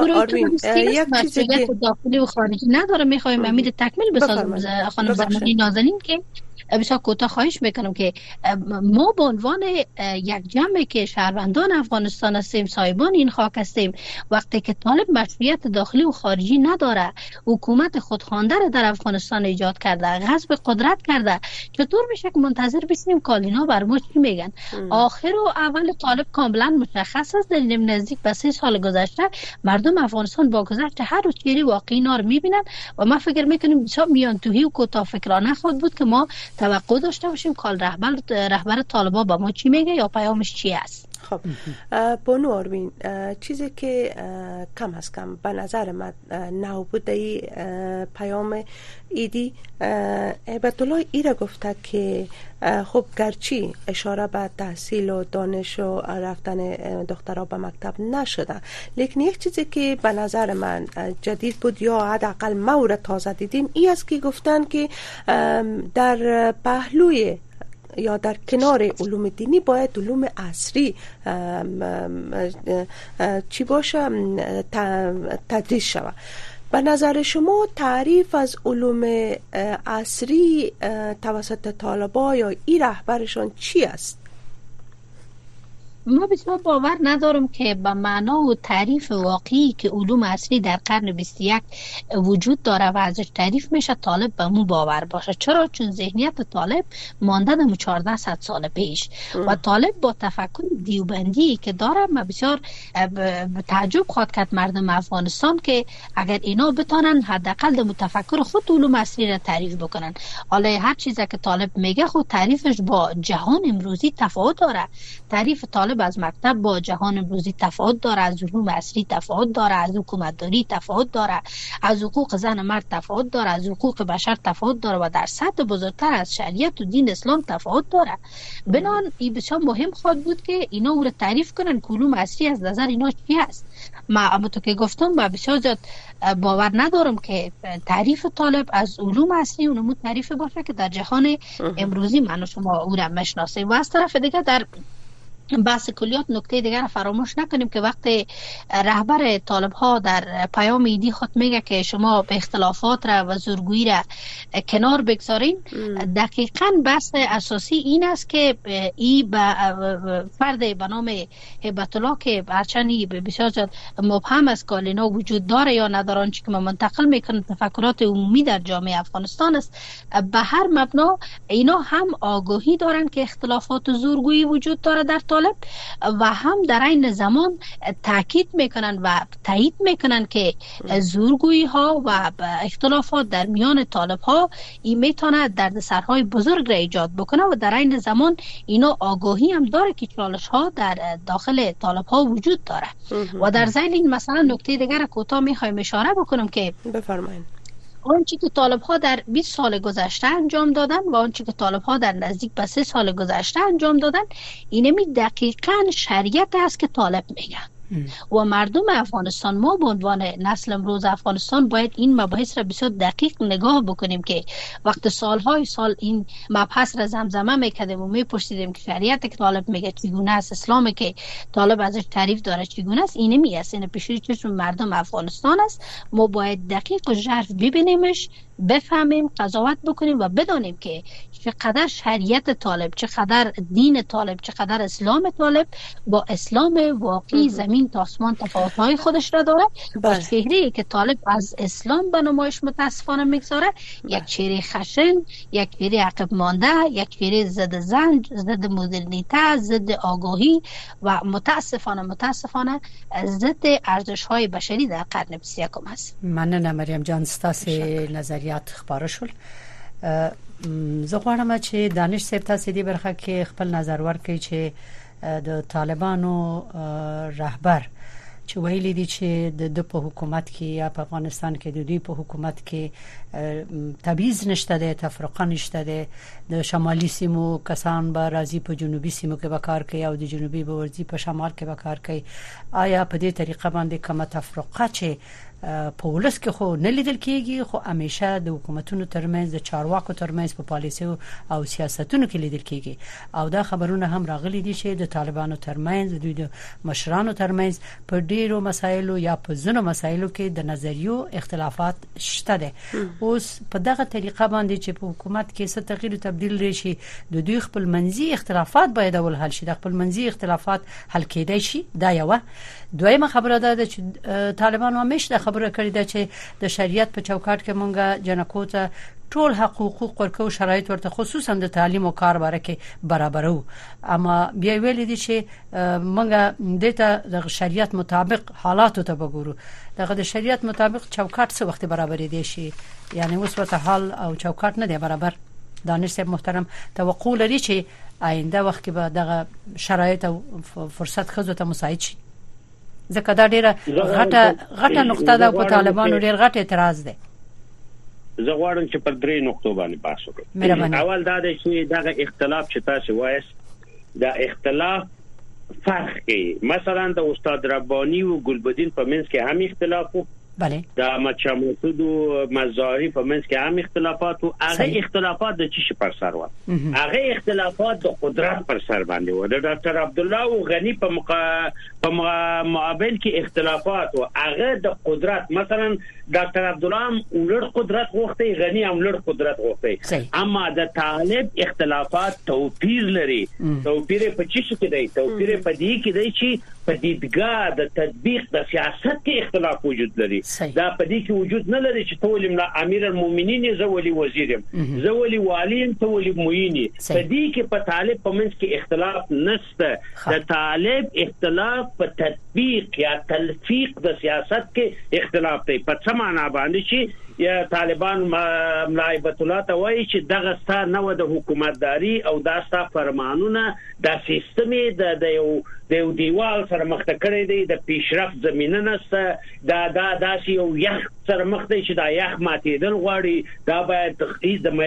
یک چیزی داخلی و خارجی نداره. میخوایم امید تکمیل بسازم خانم زمانی نازنین که بسیار کوتاه خواهش میکنم که ما به عنوان یک جمعی که شهروندان افغانستان هستیم، صاحبان این خاک هستیم، وقتی که طالب مشروعیت داخلی و خارجی نداره، حکومت خودخوانده را در افغانستان ایجاد کرده، غصب قدرت کرده، چطور میشه که منتظر بشینیم کالینا بر ما چی میگن؟ آخر و اول طالب کاملا مشخص است. در نزدیک به 3 سال گذشته مردم افغانستان با گذشت هر چیزی واقعی نار میبینن و ما فکر میکنیم بسیار میان توهی و کوتاه فکرانه خود بود که ما توقع داشته باشیم که رهبر طالبان با ما چی میگه یا پیامش چی است. خب بانو آروین، چیزی که کم از کم به نظر من نابوده پیام ایدی، هبت الله ایره گفته که خب گرچه اشاره به تحصیل و دانش و رفتن دخترها به مکتب نشده، لیکن یک چیزی که به نظر من جدید بود یا حداقل ما را تازه دیدیم این است که گفتن که در پهلوی یا در کنار علوم دینی باید علوم عصری چی باشه تدریس شود. به نظر شما تعریف از علوم عصری توسط طالبان یا ای رهبرشان چی است؟ ما بسیار باور ندارم که به معنا و تعریف واقعی که علوم عصری در قرن 21 وجود داره و ازش تعریف میشه طالب به مو باور باشه. چرا؟ چون ذهنیت طالب مانده در 1400 سال پیش و طالب با تفکر دیوبندی که داره ما بسیار تعجب خواهد کرد مردم افغانستان که اگر اینا بتونن حداقل در تفکر خود علوم عصری را تعریف بکنن. حالا هر چیزی که طالب میگه خود تعریفش با جهان امروزی تفاوت داره. تعریف طالب از مکتب با جهان امروزی تفاوت داره، از علوم عصری تفاوت داره، از حکومتداری تفاوت داره، از حقوق زن و مرد تفاوت داره، از حقوق بشر تفاوت داره و در سطح بزرگتر از شریعت و دین اسلام تفاوت داره. بنان این بسیار مهم خواهد بود که اینا او رو تعریف کنن که علوم عصری از نظر اینا چی است. ما همونطور که گفتم با بسیار زیاد باور ندارم که تعریف طالب از علوم عصری اونمون تعریف باشه که در جهان امروزی من و شما او را میشناسیم. و از طرف دیگه در بحث کلیات نکته دیگر فراموش نکنیم که وقتی رهبر طالب ها در پیام ایدی خود میگه که شما به اختلافات را و زورگویی را کنار بگذارین، دقیقاً بحث اساسی این است که ای به فرد به نام هیبت الله که هرچند بسیار زیاد مبهم است که اینا وجود داره یا ندارن، چون که منتقل میکنه تفکرات عمومی در جامعه افغانستان است، به هر مبنا اینا هم آگاهی دارن که اختلافات و زورگویی وجود داره در طالب و هم در این زمان تاکید میکنن و تایید میکنن که زورگویی ها و اختلافات در میان طالب ها این میتونه دردسرهای بزرگ را ایجاد بکنه و در این زمان اینا آگاهی هم داره که چالش ها در داخل طالب ها وجود داره. و در ذیل این مثلا نکته دیگر کوتاه میخوایم اشاره بکنم که بفرمایید آنچه که طالب ها در 20 سال گذشته انجام دادن و آنچه که طالب ها در نزدیک به 3 سال گذشته انجام دادن اینمی دقیقاً شریعت است که طالب میگه. و مردم افغانستان، ما به عنوان نسل امروز افغانستان باید این مباحث را بسیار دقیق نگاه بکنیم که وقت سالهای سال این مبحث را زمزمه میکردیم و میپرسیدیم که شریعت که طالب میگه چگونه است، اسلامی که طالب ازش تعریف داره چگونه است، اینمی است، این پیش روی چشم مردم افغانستان است. ما باید دقیق و ژرف ببینیمش، بفهمیم، قضاوت بکنیم و بدانیم که چقدر شریعت طالب، چقدر دین طالب، چقدر اسلام طالب با اسلام واقعی زمین تا آسمان تفاوت‌های خودش را داره. با چهره‌ای که طالب از اسلام به نمایش متاسفانه میگذاره، یک چهره خشن، یک چهره عقب مانده، یک چهره ضد زن، ضد مدرنیته، ضد آگاهی و متاسفانه ضد ارزش‌های بشری در قرن 21 است. مننه مریم جان، ستاسو نظریات خبره شول. زه غواړم چې دانش صاحب تاسو دې برخه کې خپل نظر ورکړئ چې د طالبانو رهبر چې ویلي دي چې د په حکومت کې یا په افغانستان کې د دوی په حکومت کې تبعیض نشته ده، تفرقه نشته ده، د شمالي سیمو کسان به راځي په جنوبي سیمو کې به کار کوي او د جنوبي به ورځي په شمال کې به کار کوي. آیا په دې طریقه باندې کومه تفرقه چې په ولس کې خو نه لیدل کېږي، خو همیشه د حکومتونو ترمنځ د چارواکو ترمنځ په پالیسي او سیاستونو کې لیدل کېږي، او دا خبرونه هم راغلي دي چې د طالبانو ترمنځ، دوی د مشرانو ترمنځ په ډیرو مسایلو یا په ځینو مسایلو کې د نظریو اختلافات شته ده. اوس په دغه طریقه باندې چې په حکومت کې څه تغییر تبديل راشي، د دوی خپل منځي اختلافات باید اول حل شي، د خپل منځي اختلافات حل کېدای شي. دا یو دویمه خبره ده چې طالبانو همیشه خبره کړې ده چې د شریعت په چوکاټ کې مونږه جنکو ته ټول حقوق ورکو، شرایط ورته خصوصا د تعلیم او کار باره کې برابرو، اما بیا ویل دي چې مونږه دته د شریعت مطابق حالاتو ته وګورو. دغه د شریعت مطابق چوکاټ څه وخت برابرې دي شي، یعنی اوس ورته حال او چوکاټ نه دی برابر. دانش صاحب محترم توقع لري چې آینده وخت کې به دغه شرایط او فرصت خزو ته مساعد شي؟ ځکه دا ډیره غټه نقطه ده په طالبانو، ډیر غټ اعتراض ده. زه غواړم چې پر درې نقطو باندې بحث وکړم. اول دا دی چې دا اختلاف چې تاسو وایي دا اختلاف فرق کوي. مثلا د استاد ربانی او ګلبدین په منځ کې هم اختلاف وو بله دا مچا مسعود مزاری په منځ کې عام اختلافات او هغه اختلافات د چی پر سر و هغه اختلافات د قدرت پر سر باندې و د ډاکټر عبدالله او غنی په مقابل کې اختلافات او هغه د قدرت مثلا ډاکټر عبدالله ولر قدرت غوښتي غنی هم ولر قدرت غوښتي اما د طالب اختلافات توپیر لري توپیر په چی کې دی توپیر په دې کې دی چې په دیدګاه د تطبیق د سیاست کې اختلاف وجود لري دا په دې کې وجود نه لري چې ټول امیر المؤمنین زولي وزیرم زولي والیم تولي مویني په دې کې په طالب په منځ کې اختلاف نشته د طالب اختلاف په تطبیق یا تلفیق د سیاست کې اختلاف دی په څه معنا باندې چې یا طالبان ملایبت الله ته وایي چې دغه ستاسو نو د حکومتداري او د تاسو فرمانونه د سیستمي د یو دیوال سره مخ ته کړی دی د پیشرفت زمينه نشته دا داسې یو یخ سره مخ دی چې دا یخ ماتېدل غواړي دا باید تخصیص د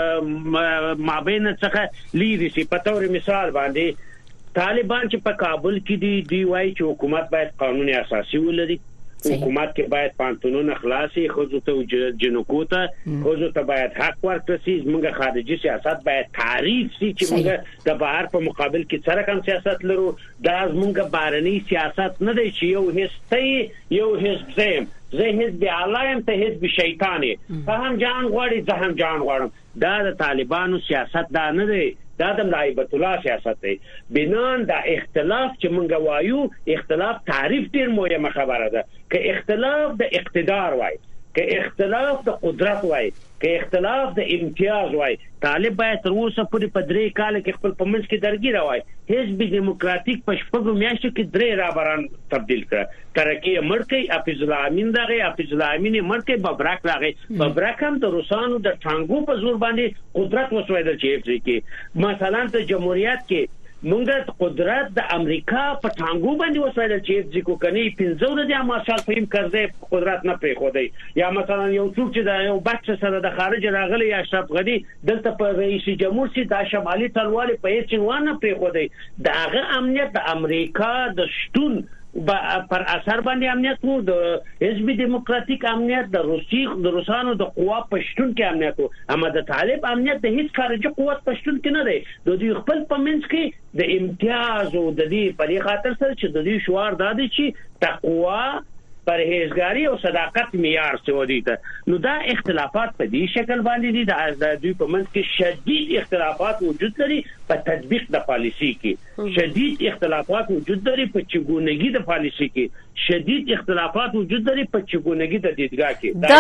مابین څخه لیري شي په تور مثال باندې طالبان چې په کابل کې دی وایي چې حکومت باید قانوني اساسي ولري حکومت کې باید پانتونونه خلاصي خوځو ته جنکو ته خوځو ته باید حق ورکړي موږ خارجي سیاست باید تعریف شي چې موږ د بهر په مقابل کې سره کوم سیاست لرو دا موږ بهرني سیاست نه دی چې یو هستي یو حزب زه حزب علایم ته حزب شیطانی فهم جان غواړي زه هم جان غواړم دا د طالبانو سیاست دا نه دی دا د ملایبت الله سیاست دی بنان دا اختلاف چې مونږ وایو اختلاف تعریف ډیر مهمه خبره ده که اختلاف د اقتدار وای که اختلاف د قدرت وای که اختلاف د امتیاز وای طالب باید تر اوسه پورې په 3 کال کې خپل پمنځ کې درګیر وای حزب دیموکراتیک په شپږو میاشتو کې 3 رابران تبدیل کړ ترقی مړکې حافظ الله امین دغه حافظ الله امین مړکې ببرک راغی ببرک هم د روسانو د ټانګو په زور باندې قدرت وسویدل چې کې مثلا د جمهوریت کې مونږه قدرت د امریکا په ټانګو باندې وسایل چې ځکو کني 15 د مارشال فهم کړي قدرت نه پرې خو دی یا مثلا یو څوک چې د یو بچ سره د خارج راغلی یا اشرف غنی دلته په رئیس جمهور سي د شمالي تلوالي په هیڅ ونه پرې خو دی داغه امنیت د امریکا د شتون پر اثر باندې امنیت وو د حزب دیموکراتیک امنیت د روسانو د قوا پښتون کې امنیت وو اما د طالب امنیت د هیڅ خارجي قوت پښتون کې نه دی د دوی خپل پمنځ کې د امتیاز او د دې په خاطر سره چې د دې شوار دادی چې تقوا پرهیزګاری او صداقت معیار څه ودی ته نو دا اختلافات په دې شکل باندې دي د دوی په منځ کې شدید اختلافات وجود لري په تطبیق د پالیسی کې شدید اختلافات وجود لري په چګونګي د پالیسی کې شدید اختلافات وجود لري په چګونګي د دیدګاه کې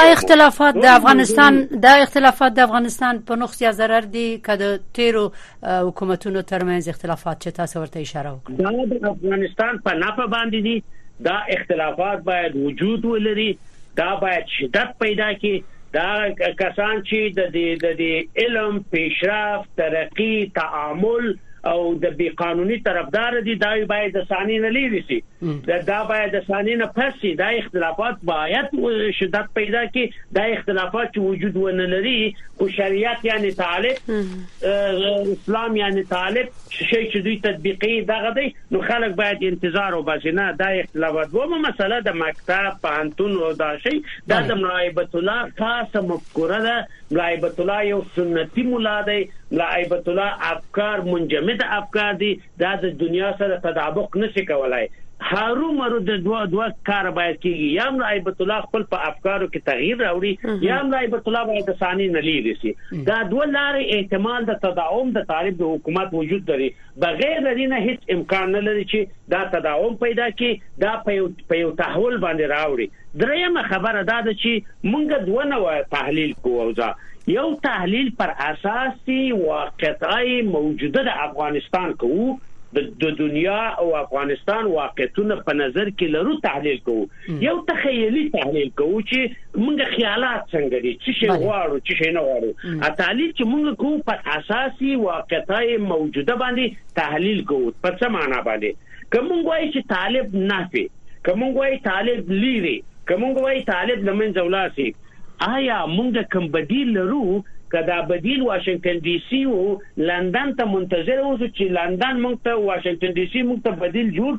دا اختلافات د افغانستان په نقص یا ضرر دي کده تیرو حکومتونو ترمنځ اختلافات چې تاسو ورته اشاره وکړه دا د افغانستان په نافه باندې دي دا اختلافات باید وجود ولري دا باید شدت پیدا کړي دا کسان چې د علم پیشرفت ترقی تعامل او د بی قانوني طرفدار دي دا باید د ثاني نه لري سي دا باید د ثاني نه پسي دا اختلافات باید شدت پیدا کړي دا اختلافات چې وجود ونه لري او شریعت یعنی طالب اسلام یعنی طالب شي چې دوی تطبیقي دغه دی نو خلک باید انتظار وباسي نه دا اختلافات ومه مسله د مکتب پانتون او دا شي دا د ملایبت الله خاصه مفکوره ده ملایبت الله یو سنتي مولا دی ملایبت الله افکار منجمد افکار دي دا د دنیا سره تطابق نشي کولای هارو مرو د دوه کار باید کیږي یا ملایبت الله خپل په افکارو کې تغییر راوړي یا ملایبت الله باید ثاني نه لیدي سي دا دوه لارې احتمال د تداوم د طالب د حکومت وجود لري بغیر د دې نه هیڅ امکان نه لري چې دا تداوم پیدا کړي دا په یو تحول باندې راوړي درېمه خبره دا ده چې مونږ دوه نو تحلیل کوو یو تحلیل پر اساسي واقعي موجوده د افغانستان کوو د دنیا او افغانستان واقعیتونه په نظر کې لرو تحلیل کوو یو تخیلی تحلیل کوو چې موږ خیالات څنګه دي چې شی غواړو چې شی نه غواړو ا تحلیل چې موږ کوو په اساسي واقعیتای موجوده باندې تحلیل کوو په څه معنا باندې کوم وایي چې طالب نافي کوم وایي طالب لیري کوم وایي طالب لمن زولاسي آیا موږ کوم بدیل لرو کدا بدیل واشنگټن ډي سي او لندن ته منتظر اوسو چې لندن موږ ته واشنگټن ډي سي موږ ته بدیل جوړ کړي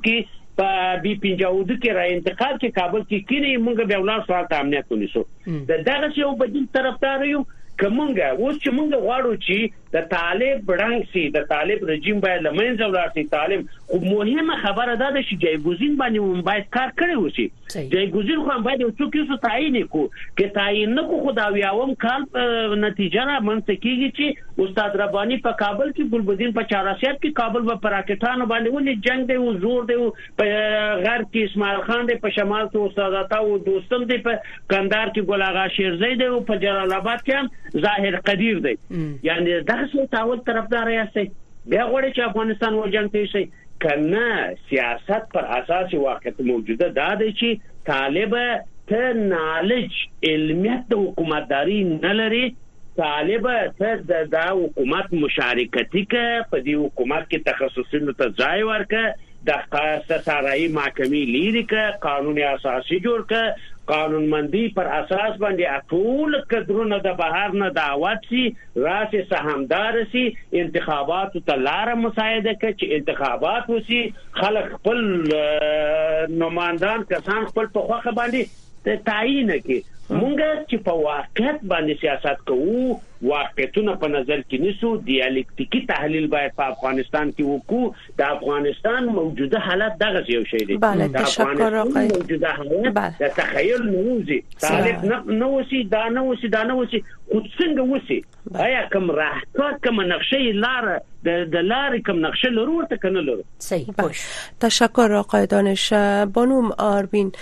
په بي 52 کې را انتقال کې کابل کې کینې موږ بیا ولر سره امنیت ونیسو دغه یو بدیل طرفدار یو کومګه اوس چې موږ غواړو چې د طالب رنګ سي د طالب رژیم باید لمنځه ولاړ شي طالب خو مهمه خبره ده چې جایګوزین باندې باید کار کړی وشي جایګوزین خو باید یو څوک یې تعیین کو کې تعیین نه کو خدایوم کال نتیجه را منځ کېږي چې استاد ربانی په کابل کې ګلبدین په چاراسیاب کې کابل په راکټانو باندې ولې جنگ دی او زور دی په غرب کې اسماعیل خان دی په شمال کې استاد عطا او دوستم دی په کندهار کې ګل آغا شیرزی دی او په جلال آباد کې ظاهر قدیر دی یعنی دغه څه تاول طرفدار یاستئ بیا غواړي چې افغانستان وجنګ ته شي کنه سیاست پر اساس واقعیت موجوده دا دی چې طالب ته نالج علمیت د حکومتداري نه لري طالب ته د حکومت مشارکتي کې په دې حکومت کې تخصصي ته ځای ورکړه د قاصداري محکمې لیري کې قانوني اساسي جوړ کړه قانونمندی پر اساس باندې ټول کډرونه د بهر نه دعوت سي راسي سهامدار سي انتخابات ته لار مساعده کوي چې انتخابات وسی خلک خپل نمائندان کسان خپل په خوخه باندې تعیین کوي مونږ چې په واقعیت باندې سیاست کوو واقعیتونه په نظر کې نیسو دیالکتیکی تحلیل باید په افغانستان کې وکړو د افغانستان موجوده حالت دغه یو شی دی بله تشکر آقای موجوده حالت د تخیل نوزي طالب نه وسی دا نه وسی خود څنګه وسی آیا کوم راهکار کوم نقشه لار د لارې کوم نقشه لرو ته کنه لرو صحیح باش تشکر آقای دانش. بانو آروین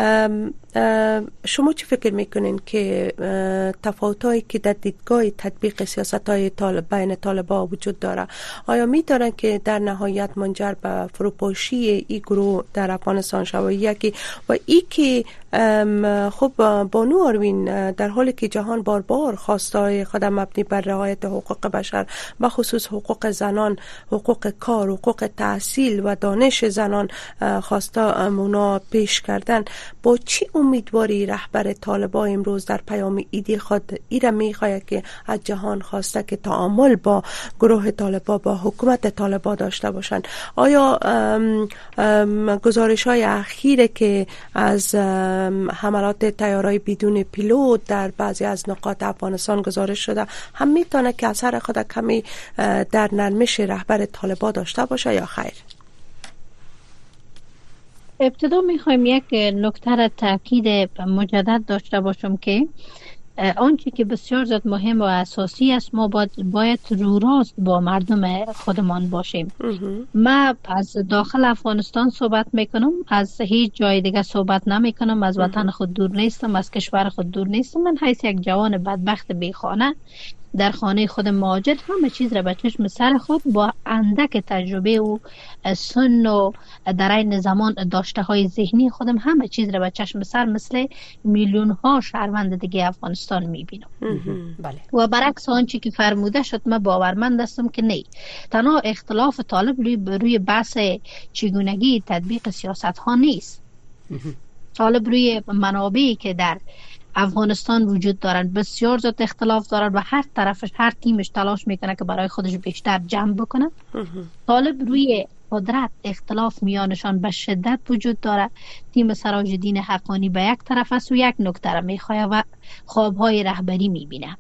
شما چی فکر میکنین که تفاوتایی که در دیدگاه تطبیق سیاست‌های بین طالبان وجود داره آیا می‌دارن که در نهایت منجر به فروپاشی این گروه در افغانستان شود یکی و ای که خب بانو آروین در حالی که جهان بار بار خواستای خود مبنی بر رعایت حقوق بشر و خصوص حقوق زنان حقوق کار حقوق تحصیل و دانش زنان خواستا مونا پیش کردن با چی امیدواری رهبر طالبان امروز در پیام ایدی خود ایره میخواهد که از جهان خواسته که تعامل با گروه طالبان با حکومت طالبان داشته باشند آیا گزارش های اخیره که از حملات طیارهای بدون پیلوت در بعضی از نقاط افغانستان گزارش شده هم میتونه که اثر خود کمی در نرمش رهبر طالبان داشته باشه یا خیر؟ ابتدا میخوایم یک نکته را تاکید مجدد داشته باشم که آنچه که بسیار زیاد مهم و اساسی است ما باید رو راست با مردم خودمان باشیم. ما از داخل افغانستان صحبت میکنم از هیچ جای دیگه صحبت نمیکنم از وطن خود دور نیستم از کشور خود دور نیستم من حیث یک جوان بدبخت بی خانه در خانه خود مهاجر همه چیز را به چشم سر خود با اندک تجربه و سن و در این زمان داشته های ذهنی خودم همه چیز را به چشم سر مثل میلیون ها شهروند دیگه افغانستان میبینم. بله. و برعکس آنچه که فرموده شد من باورمند هستم که نه تنها اختلاف طالب روی بحث چگونگی تطبیق سیاست ها نیست. طالب روی منابعی که در افغانستان وجود دارند بسیار زیاد اختلاف دارند و هر طرفش هر تیمش تلاش میکنه که برای خودش بیشتر جمع بکنه. طالب روی قدرت اختلاف میانشان به شدت وجود داره. تیم سراج الدین حقانی به یک طرف است و یک نکته را میخواه و خوابهای رهبری میبینه.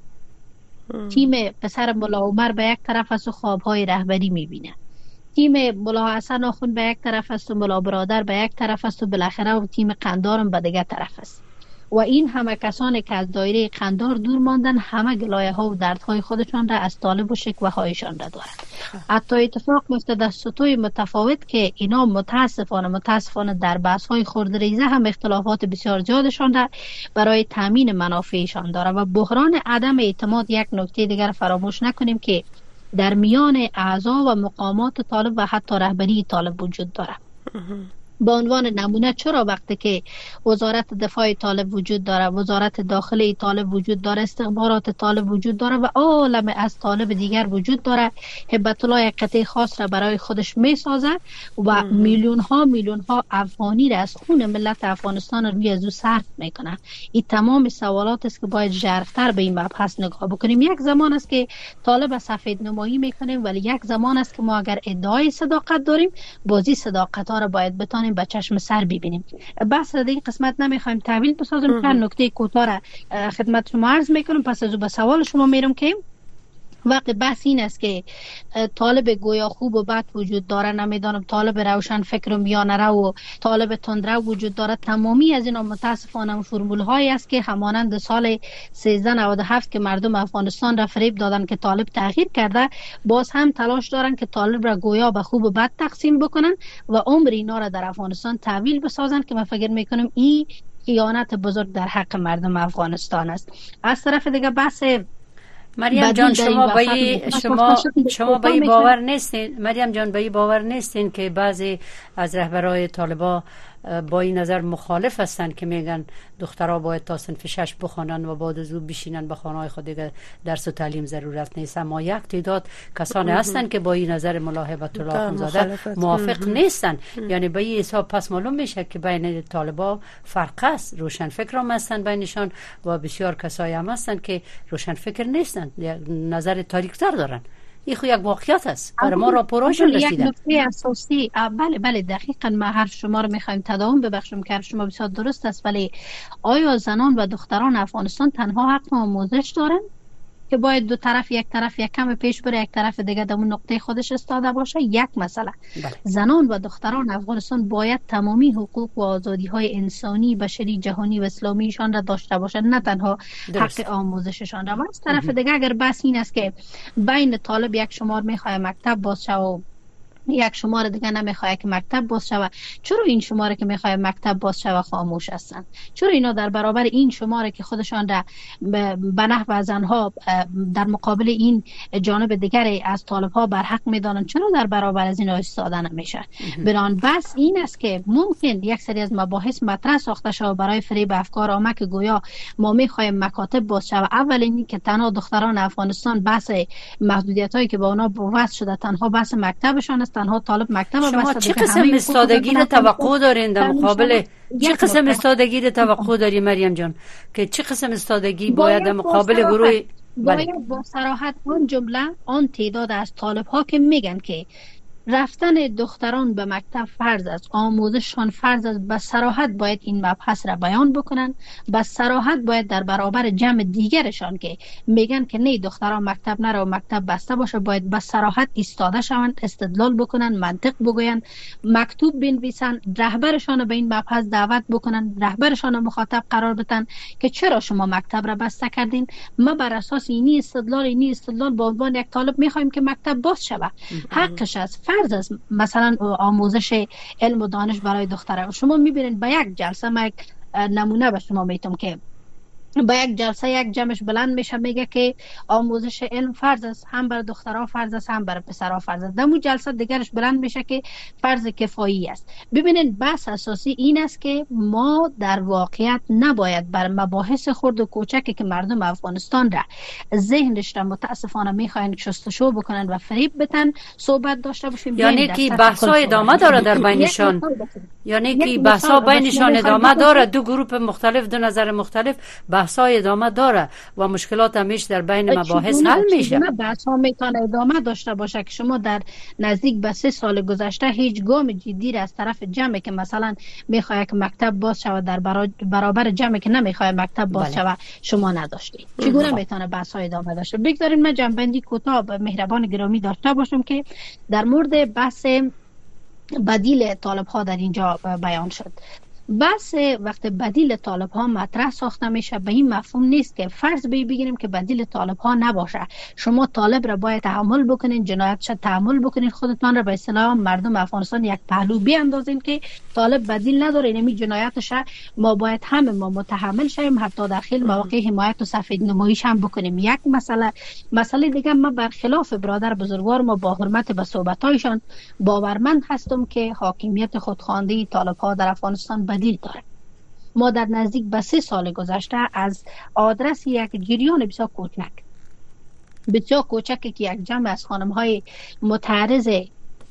تیم پسر ملا عمر به یک طرف است و خوابهای رهبری میبینه. تیم ملا حسن آخوند به یک طرف است و ملا برادر به یک طرف است و بالاخره و تیم قندارم به دیگه طرف است. و این همه کسانی که از دایره قندار دور ماندن همه گلایه ها و دردهای خودشان را از طالب و شکوه هایشان را دارند. حتی اتفاق میفته در سطوح متفاوت که اینا متاسفانه در بحث های خردریزه هم اختلافات بسیار زیادشان را برای تامین منافعشان داره و بحران عدم اعتماد یک نکته دیگر فراموش نکنیم که در میان اعضا و مقامات طالب و حتی رهبری طالب وجود داره. به عنوان نمونه چرا وقتی که وزارت دفاع طالب وجود داره وزارت داخله طالب وجود داره استخبارات طالب وجود داره و عالم از طالب دیگر وجود داره هیبت الله قطعه خاص را برای خودش می سازه و میلیون ها افغانی را از خون ملت افغانستان روی از او صرف میکنه. این تمام سوالات است که باید ژرفتر به این مبحث نگاه بکنیم. یک زمان است که طالب سفید نمایی میکنیم ولی یک زمان است که ما اگر ادعای صداقت داریم بازی صداقت ها را باید بتانیم بتانیم به چشم سر ببینیم. بحث را دیگه قسمت نمیخوایم طویل بسازیم. چند نکته کوتاه را خدمت شما عرض میکنم، پس از به سوال شما میرم که وقت بحث این است که طالب گویا خوب و بد وجود داره، نمیدانم طالب روشن فکر و میانه رو و طالب تندرو وجود داره. تمامی از اینا متاسفانه فرمول هایی است که همانند سال 1397 که مردم افغانستان را فریب دادن که طالب تغییر کرده، باز هم تلاش دارن که طالب را گویا به خوب و بد تقسیم بکنن و عمر اینا را در افغانستان طویل بسازن که من فکر میکنم این خیانت بزرگ در حق مردم افغانستان است. از طرف دیگه بحث مریم جان شما به این باور نیستین؟ مریم جان به این باور نیستین که بعضی از رهبرای طالبان با این نظر مخالف هستند که میگن دخترها باید تا صنف 6 بخوانن و بعد از اون بشینن به خانه‌های خود، دیگه درس و تعلیم ضرورت نیست. اما یک تعداد کسان هستند که با این نظر ملا هیبت الله اخونزاده موافق نیستن. یعنی به این حساب پس معلوم میشه که بین طالبان فرق است. روشن فکرام هستند بینشان و بسیار کسایی هم هستند که روشن فکر نیستند، نظر تاریک‌تر دارن. این خو یک واقعیت است، برای ما راپوراشون رسیده. یک نکته اساسی، بله دقیقاً ما حرف شما رو میخوایم تداوم ببخشیم که شما بسیار درست است، ولی آیا زنان و دختران افغانستان تنها حق آموزش دارن که باید دو طرف، یک طرف یک کم پیش بره، یک طرف دیگه در اون نقطه خودش ایستاده باشه؟ یک مسئله. زنان و دختران افغانستان باید تمامی حقوق و آزادی های انسانی، بشری، جهانی و اسلامیشان را داشته باشند، نه تنها حق آموزششان را. از طرف دیگه اگر بحث این است که بین طالب یک شمار میخواد مکتب باز شود و یک شماره دیگه نمیخواد که مکتب باز شود، چرا این شماره که میخواد مکتب باز شود خاموش هستن؟ چرا اینا در برابر این شماره که خودشان را به نحو زنها در مقابل این جانب دیگر از طالب ها برحق میدانن، چرا در برابر از اینا ایستاده نمیشه؟ بران بس این است که ممکن یک سری از مباحث مطرح ساخته شود برای فریب افکار عامه که گویا ما میخوایم مکاتب باز شود. اول اینی که تنها دختران افغانستان بحث محدودیت هایی که با اونا وضع شده تنها بحث مکتبشان است، تنها طالب مکتب. شما چه قسم استادگی را توقع دارین در مقابل چه قسم استادگی را توقع داری مریم جان که چه قسم استادگی باید در مقابل گروه باید با صراحت اون جمله آن تعداد از طالب ها که میگن که رفتن دختران به مکتب فرض است، آموزششان فرض است، به صراحت باید این مبحث را بیان بکنن. به صراحت باید در برابر جمع دیگرشان که میگن که نه دختران مکتب نرو و مکتب بسته باشه، باید به صراحت ایستاده شوند، استدلال بکنن، منطق بگوین، مکتوب بنویسن، رهبرشان به این مبحث دعوت بکنن، رهبرشان مخاطب قرار بدن که چرا شما مکتب را بسته کردین. ما بر اساس اینی استدلال با عنوان یک طالب میخوایم که مکتب باز شود. حقش است، فرض است مثلا آموزش علم و دانش برای دختران. شما میبینید به یک جلسه، ما یک نمونه به شما میتونم که با یک جلسه یک جمعش بلند میشه میگه که آموزش علم فرض است، هم بر دخترها فرض است هم بر پسرها فرض است. دمو جلسه دیگرش بلند میشه که فرض کفایی است. ببینید بحث اساسی این است که ما در واقعیت نباید بر مباحث خرد و کوچکی که مردم افغانستان را ذهنش را متاسفانه میخواین شستشو بکنن و فریب بدن صحبت داشته باشیم. یعنی که بحث‌ها ادامه داره در بینشان، یعنی که بحث‌ها بینشان ادامه داره، دو گروه مختلف، دو نظر مختلف، بحث‌های ادامه داره و مشکلات همیش در بین مباحث حل میشه. بحث‌ها میتونه ادامه داشته باشه که شما در نزدیک به 3 سال گذشته هیچ گام جدی از طرف جمعی که مثلا میخواد که مکتب باز شود در برابر جمعی که نمیخواد مکتب باز شود شما نداشتید. چگونه میتونه بحث‌ها ادامه داشته؟ بگذارید من جنبندی کوتاه به مهربان گرامی داشته باشم که در مورد بحث بدیل طالب ها در اینجا بیان شد. بس وقت بدیل طالب ها مطرح ساخته میشه به این مفهوم نیست که فرض بگیریم که بدیل طالب ها نباشه، شما طالب را باید تحمل بکنین، جنایتش تحمل بکنین، خودتان را به اصطلاح مردم افغانستان یک پهلو بیاندازین که طالب بدیل نداره، اینمی جنایتش ما باید همه ما متحمل شویم، حتی داخل مواقع حمایت و سفید نمایش هم بکنیم. یک مسئله دیگه، ما برخلاف برادر بزرگوار ما با حرمت به صحبتایشان باورمند هستم که حاکمیت خودخوانده طالب ها در افغانستان بدیل داره. ما در نزدیک به 3 سال گذشته از آدرس یک جریان بسیار کوچکی که یک جمع از خانم های متعرض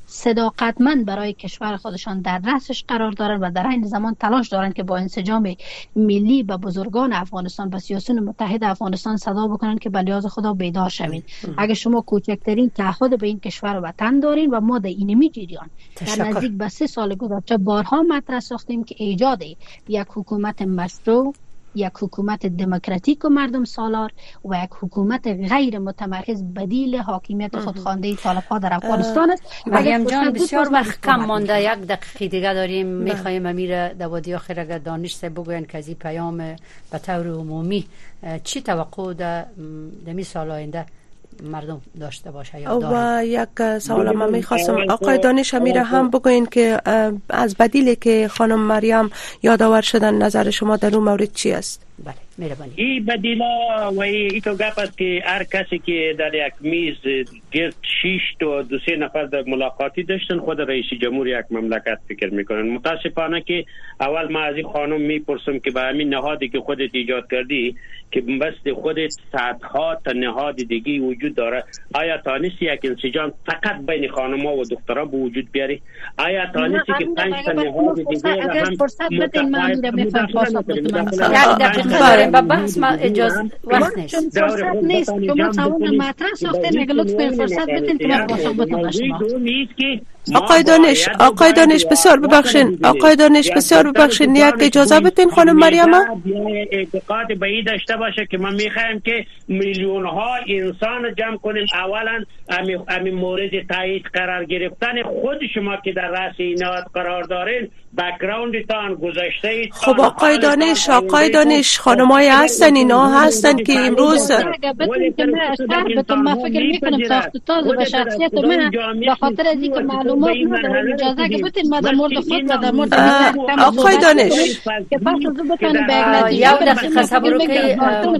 صداقتمند برای کشور خودشان در رأسش قرار دارند و در این زمان تلاش دارند که با انسجام ملی به بزرگان افغانستان و سیاسیون متحد افغانستان صدا بکنند که به لیاز خدا بیدار شوید. اگه شما کوچکترین تعهد به این کشور وطن دارین و ما در اینمی جریان در نزدیک به 3 سال گذشته بارها مطرح ساختیم که ایجاد یک حکومت مشروع، یک حکومت دموکراتیک و مردم سالار و یک حکومت غیر متمرکز بدیل حاکمیت خودخوانده طالب‌ها در افغانستان است. مریم جان بسیار وقت کم مانده، 1 دقیقه دیگه داریم. میخوایم امیر دوادی آخر اگر دانش صاحب بگوین که از این پیام به طور عمومی چی توقع در می سال آینده مردم داشته باشه یا داره؟ و یک سوال من میخواستم آقای دانش امیر هم بگوین که از بدیلی که خانم مریم یادآور شدن نظر شما در اون مورد چی است؟ بله مهربانی. این بدیلا و این تو گپ است که هر کسی که در یک میز گرد 6 تا 2-3 نفر در ملاقاتی داشتن خود رئیس جمهور یک مملکت فکر میکنن. متاسفانه که اول ما از این خانم میپرسم که به همین نهادی که خودت ایجاد کردی که بس خودت صدها تا نهاد دیگه وجود داره، آیا تانستی یک انسجام فقط بین خانم‌ها و دخترها به وجود بیاری؟ آیا تانستی که 5 تا نهاد دیگه هم فرصت بدین من میفهم پاسخ بدم؟ داره با بحث ما اجازه وقت نیست. فرصت نیست. شما سوال مطرح ساختین میگه لطفاً فرصت بدین که من پاسخ بدم شما. آقای دانش بسیار ببخشین. آقای دانش بسیار ببخشین. یک اجازه بدین خانم مریم. اعتقاد به این داشته باشه که ما میخوایم که میلیون ها انسان جمع کنیم. اولا همین مورد تایید قرار گرفتن خود شما که در رأس این نهاد قرار دارین، بک‌گراندتان گذشته اید. خب آقای دانش خانمای هستن، اینا هستن که امروز من فکر میکنم ساخت تازه به شخصیت من به خاطر از اینکه معلومات ندارم اجازه که بتین ما در مورد خود و در مورد آقای دانش که پس از بتونیم به یک نتیجه یا دقیقه صبر کنید.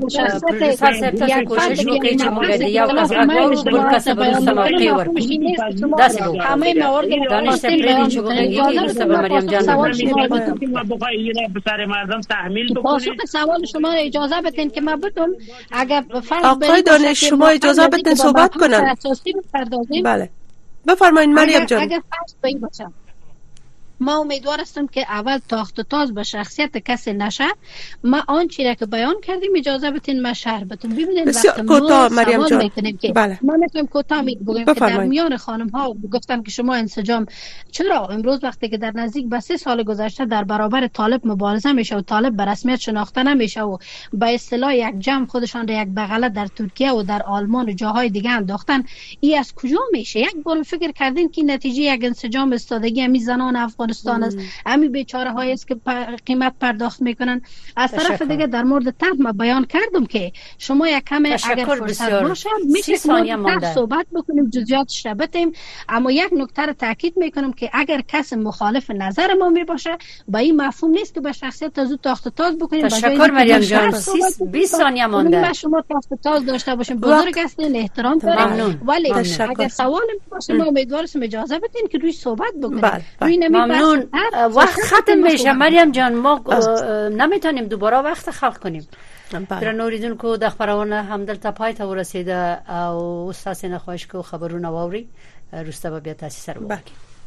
کوشش بکنید که موقع یا از اقوال برکس برسه موقعی ورد دست رو همه موارد دانش سپریدی چه بکنید درسته به مریم جان سوال شما به سر مردم تحمیل بکنید. سوال شما اجازه بدین که من بدم اگر آقای دانش شما اجازه بدین صحبت کنن. بله بفرمایید مریم جان. اگر فرض به این باشه ما امیدوار هستم که اول تاخت و تاز به شخصیت کسی نشه. ما آنچه را که بیان کردیم اجازه بدین ما شرح بدم. ببینید وقتی ما مریم جان بله ما میتونیم کوتاه میگیم که در میان خانم ها گفتن که شما انسجام چرا امروز وقتی که در نزدیک به 3 سال گذشته در برابر طالب مبارزه میشه و طالب به رسمیت شناخته نمیشه و به اصطلاح یک جمع خودشان را یک بغله در ترکیه و در آلمان و جاهای دیگه انداختن، این از کجا میشه؟ یک بار فکر کردین که نتیجه یک انسجام استادگی همین زنان افغانستان است، همین بیچاره هایی است که قیمت پرداخت میکنن. از طرف دیگه در مورد طرح ما بیان کردم که شما یک کم اگر فرصت باشه میشه که صحبت بکنیم جزئیاتش را بتیم، اما یک نکته را تاکید میکنم که اگر کسی مخالف نظر ما می باشه با این مفهوم نیست که به شخصیت از او تاخت و تاز بکنیم. تشکر مریم جان. 20 ثانیه مونده. ما شما تاخت و تاز داشته باشیم، بزرگ هستین، احترام داریم، ولی اگر سوال باشه ما امیدوارم اجازه بدین که روی صحبت بکنیم. ممنون. وقت ختم میشه مریم جان، ما نمیتونیم دوباره وقت خلق کنیم. در نوریدون کو د خبرونه همدلته پای ته ورسیده او استاد نه خواهش کو خبرونه واوري روسته به بیا تاسیس سره وکړي.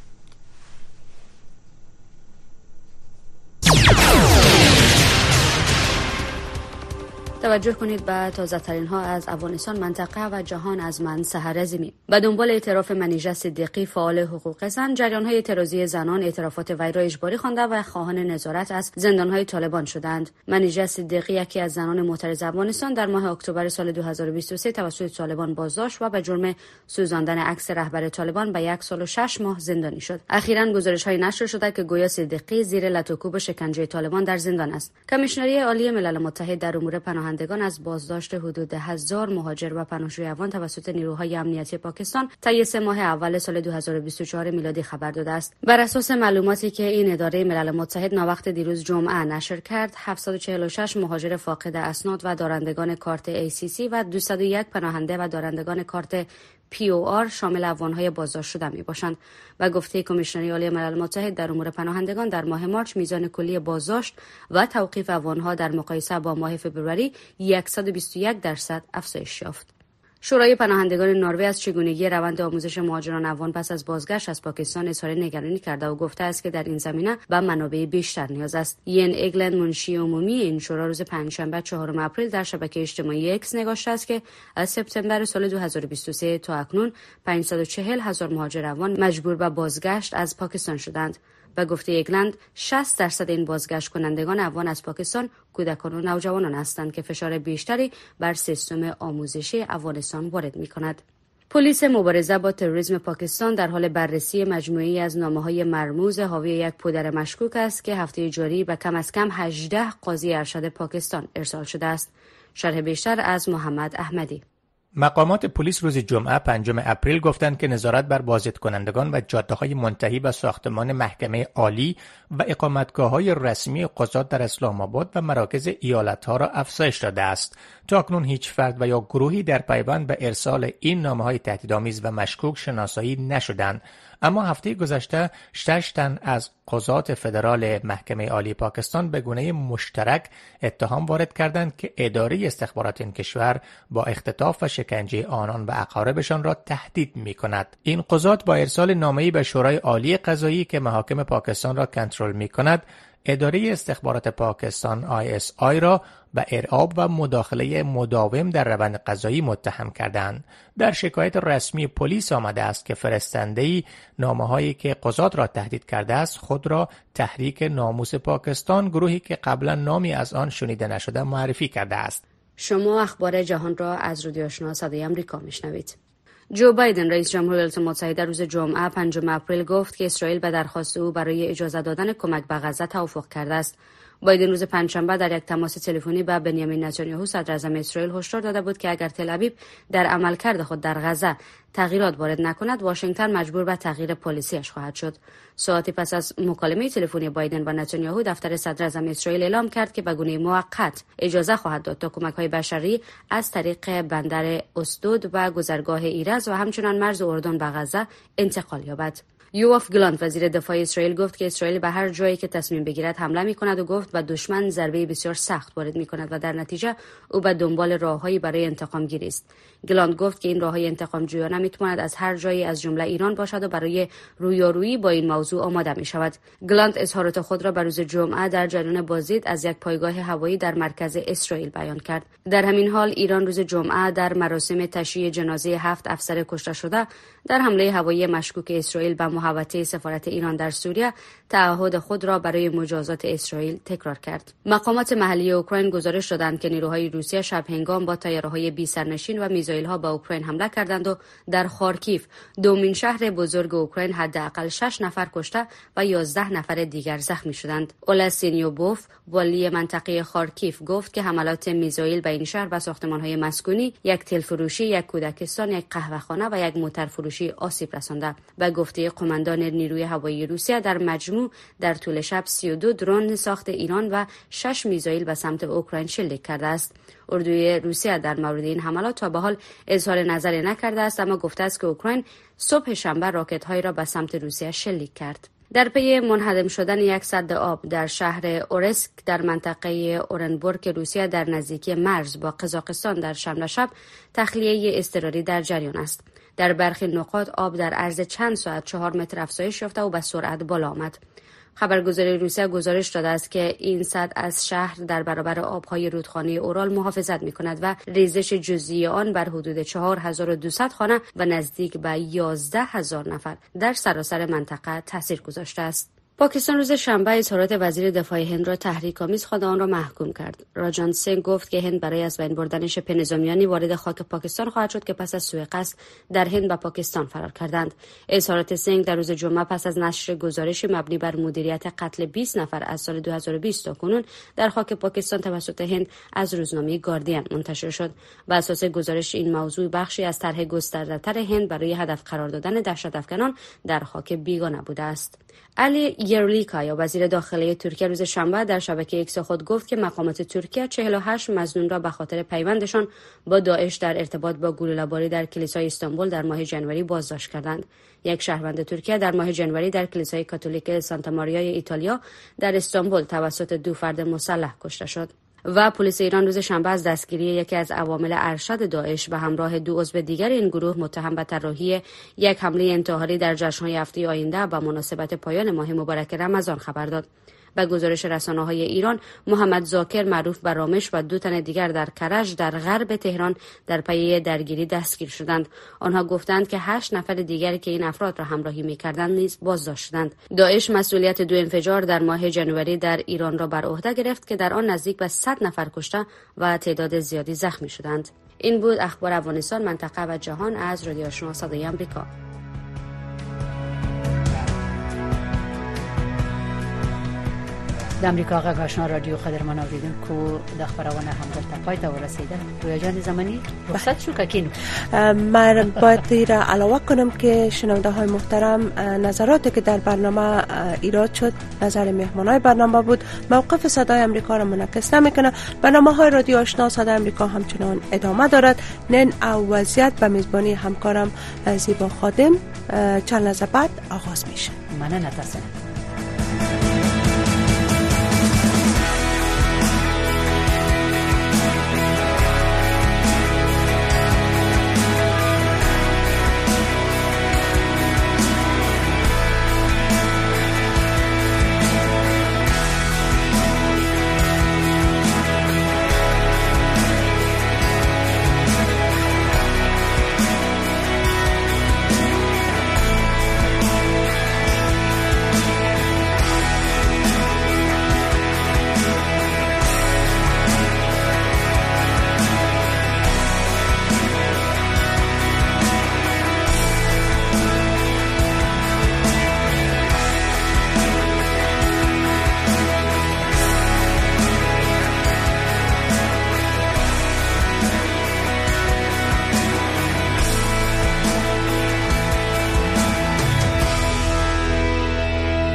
توجه کنید به تازه ترین ها از افغانستان، منطقه و جهان. از من سحر عظیمی. به دنبال اعتراف منیژه صدیقی فعال حقوق زن، جریان های اعتراضی زنان اعترافات وی را اجباری خوانده و خواهان نظارت از زندان های طالبان شدند. منیژه صدیقی یکی از زنان معترض افغانستان در ماه اکتبر سال 2023 توسط طالبان بازداشت و به جرم سوزاندن عکس رهبر طالبان به 1 سال و 6 ماه زندانی شد. اخیراً گزارش های نشر شده که گویا صدیقی زیر لطوکوب شکنجه طالبان در زندان است. کمیشنری عالی ملل متحد در امور پناهندگان از بازداشت حدود 1000 مهاجر و پناهجوی افغان توسط نیروهای امنیتی پاکستان طی 3 ماه اول سال 2024 میلادی خبر داده است. بر اساس معلوماتی که این اداره ملل متحد ناوقت دیروز جمعه نشر کرد، 746 مهاجر فاقد اسناد و دارندگان کارت ACC و 201 پناهنده و دارندگان کارت POR شامل افغان‌های بازداشت شده میباشند. و گفته کمیشنری عالی ملل متحد در امور پناهندگان در ماه مارچ میزان کلی بازداشت و توقیف افغان‌ها در مقایسه با ماه فوریه 121% افزایش یافت. شورای پناهندگان نروژ از چگونگی روند آموزش مهاجران افغان پس از بازگشت از پاکستان اظهار نگرانی کرده و گفته است که در این زمینه به منابع بیشتر نیاز است. یین اگلند، منشی عمومی این شورا روز پنجشنبه 4 اپریل در شبکه اجتماعی اکس نگاشته است که از سپتامبر سال 2023 تا اکنون 540,000 مهاجر افغان مجبور به بازگشت از پاکستان شدند. به گفته اگلند 60% این بازگشت کنندگان افغان از پاکستان کودکان و نوجوانان هستند که فشار بیشتری بر سیستم آموزشی افغانستان وارد می‌کند. پلیس مبارزه با تروریسم پاکستان در حال بررسی مجموعه‌ای از نامه‌های مرموز حاوی یک پدر مشکوک است که هفته جاری به کم از کم 18 قاضی ارشد پاکستان ارسال شده است. شرح بیشتر از محمد احمدی. مقامات پلیس روز جمعه 5 اپریل گفتند که نظارت بر بازدیدکنندگان و جاده‌های منتهی به ساختمان محکمه عالی و اقامتگاه‌های رسمی قضات در اسلام آباد و مراکز ایالت‌ها را افزایش داده است. تا اکنون هیچ فرد و یا گروهی در پیوند به ارسال این نامه‌های تهدیدآمیز و مشکوک شناسایی نشدند. اما هفته گذشته 6 تن از قضات فدرال محکمه عالی پاکستان به گونه مشترک اتهام وارد کردند که اداره استخبارات این کشور با اختطاف و شکنجه آنان و اقاربشان را تهدید می‌کند. این قضات با ارسال نامه‌ای به شورای عالی قضایی که محاکم پاکستان را کنترل می‌کند، اداره استخبارات پاکستان ISI را به ارعاب و مداخله مداوم در روند قضایی متهم کردند. در شکایت رسمی پلیس آمده است که فرستنده‌ای نامه‌هایی که قضات را تهدید کرده است خود را تحریک ناموس پاکستان، گروهی که قبلا نامی از آن شنیده نشده، معرفی کرده است. شما اخبار جهان را از رادیو آشنا صدای آمریکا میشنوید. جو بایدن رئیس جمهور ایالات متحده روز جمعه 5 اپریل گفت که اسرائیل به درخواست او برای اجازه دادن کمک به غزه توافق کرده است. بایدن روز پنجشنبه در یک تماس تلفنی با بنیامین نتانیاهو صدر اعظم اسرائیل هشدار داده بود که اگر تل آویو در عملکرد خود در غزه تغییرات وارد نکند، واشنگتن مجبور به تغییر پالیسیش خواهد شد. ساعتی پس از مکالمه تلفنی بایدن و نتانیاهو، دفتر صدر اعظم اسرائیل اعلام کرد که به گونه موقت اجازه خواهد داد تا کمک‌های بشری از طریق بندر اسدود و گذرگاه ایرز و همچنین مرز اردن به غزه انتقال یابد. یوآف گلانت وزیر دفاع اسرائیل گفت که اسرائیل به هر جایی که تصمیم بگیرد حمله می‌کند و گفت به دشمن ضربه بسیار سخت وارد می‌کند و در نتیجه او به دنبال راههایی برای انتقام گیری است. گلانت گفت که این راههای انتقام جویانه می‌تواند از هر جایی از جمله ایران باشد و برای رویارویی با این موضوع آماده می‌شود. گلانت اظهارات خود را به روز جمعه در جریان بازدید از یک پایگاه هوایی در مرکز اسرائیل بیان کرد. در همین حال ایران روز جمعه در مراسم تشییع جنازه 7 افسر کشته شده در حمله هوایی مشکوک اسرائیل به محوطه سفارت ایران در سوریه تعهد خود را برای مجازات اسرائیل تکرار کرد. مقامات محلی اوکراین گزارش دادند که نیروهای روسیه شب هنگام با طیاره‌های بی سرنشین و میزایل‌ها به اوکراین حمله کردند و در خارکیف، دومین شهر بزرگ اوکراین، حداقل 6 نفر کشته و 11 نفر دیگر زخمی شدند. اولسینیوبوف، والی منطقه خارکیف، گفت که حملات میزایل به این شهر و ساختمان‌های مسکونی، یک تلفروشی، یک کودکستان، یک قهوه‌خانه و یک موترفروشی آسیب رسانده. به گفته قماندان نیروی هوایی روسیه، در مجموع در طول شب 32 درون ساخت ایران و 6 میزایل به سمت اوکراین شلیک کرده است. اردوی روسیه در مورد این حملات تا به حال اظهار نظری نکرده است، اما گفته است که اوکراین صبح شنبه راکت‌هایی را به سمت روسیه شلیک کرد. در پی منهدم شدن یک سد آب در شهر اورسک در منطقه اورنبورگ روسیه در نزدیکی مرز با قزاقستان در شنبه شب تخلیه اضطراری در جریان است. در برخی نقاط آب در عرض چند ساعت 4 متر افزایش یافته و به سرعت بالا آمد. خبرگزاری روسیه گزارش داده است که این سد از شهر در برابر آبهای رودخانه اورال محافظت می‌کند و ریزش جزئی آن بر حدود 4200 خانه و نزدیک به 11000 نفر در سراسر منطقه تاثیر گذاشته است. پاکستان روز شنبه اظهارات وزیر دفاع هند را تحریک‌آمیز خواند آن را محکوم کرد. راجان سنگ گفت که هند برای از بین بردن شبه نظامیانی وارد خاک پاکستان خواهد شد که پس از سوء قصد در هند به پاکستان فرار کردند. اظهارات سنگ در روز جمعه پس از نشر گزارشی مبنی بر مدیریت قتل 20 نفر از سال 2020 تا کنون در خاک پاکستان توسط هند از روزنامه گاردین منتشر شد. بر اساس گزارش این موضوع بخشی از طرح گسترده‌تر هند برای هدف قرار دادن دهشت‌افکنان در خاک بیگانه بوده است. علی یرلیکایا وزیر داخلی ترکیه روز شنبه در شبکه ایکس خود گفت که مقامات ترکیه 48 مظنون را به خاطر پیوندشان با داعش در ارتباط با گلوله‌باری در کلیسای استانبول در ماه ژانویه بازداشت کردند. یک شهروند ترکیه در ماه ژانویه در کلیسای کاتولیک سانتا ماریای ایتالیا در استانبول توسط 2 فرد مسلح کشته شد. و پلیس ایران روز شنبه از دستگیری یکی از عوامل ارشد داعش به همراه 2 عضو دیگر این گروه متهم به طراحی یک حمله انتحاری در جشن‌های هفته آینده به مناسبت پایان ماه مبارک رمضان خبر داد. به گزارش رسانه‌های ایران، محمد زاکر معروف به رامش و 2 تن دیگر در کرج در غرب تهران در پی درگیری دستگیر شدند. آنها گفتند که 8 نفر دیگری که این افراد را همراهی می‌کردند نیز بازداشت شدند. داعش مسئولیت 2 انفجار در ماه ژانویه در ایران را بر عهده گرفت که در آن نزدیک به 100 نفر کشته و تعداد زیادی زخمی شدند. این بود اخبار افغانستان، منطقه و جهان از رادیو آشنا صدای آمریکا. د امریکا غږ آشنا رادیو قدرمن اوریدونکو د خبرونه هم دلته پای ته ورسیده. رویا جان زمانی رخصت شو کینو. من باید را علاوه کنم که شنونده های محترم، نظراتی که در برنامه ایراد شد نظر مهمانای برنامه بود، موقف صدای امریکا را منعکس نمیکنه. برنامه‌های رادیو آشنا صدای امریکا همچنان ادامه دارد. نن او وضعیت به میزبانی همکارم زیبا خادم چند لحظه بعد آغاز میشه. مننه تاسو.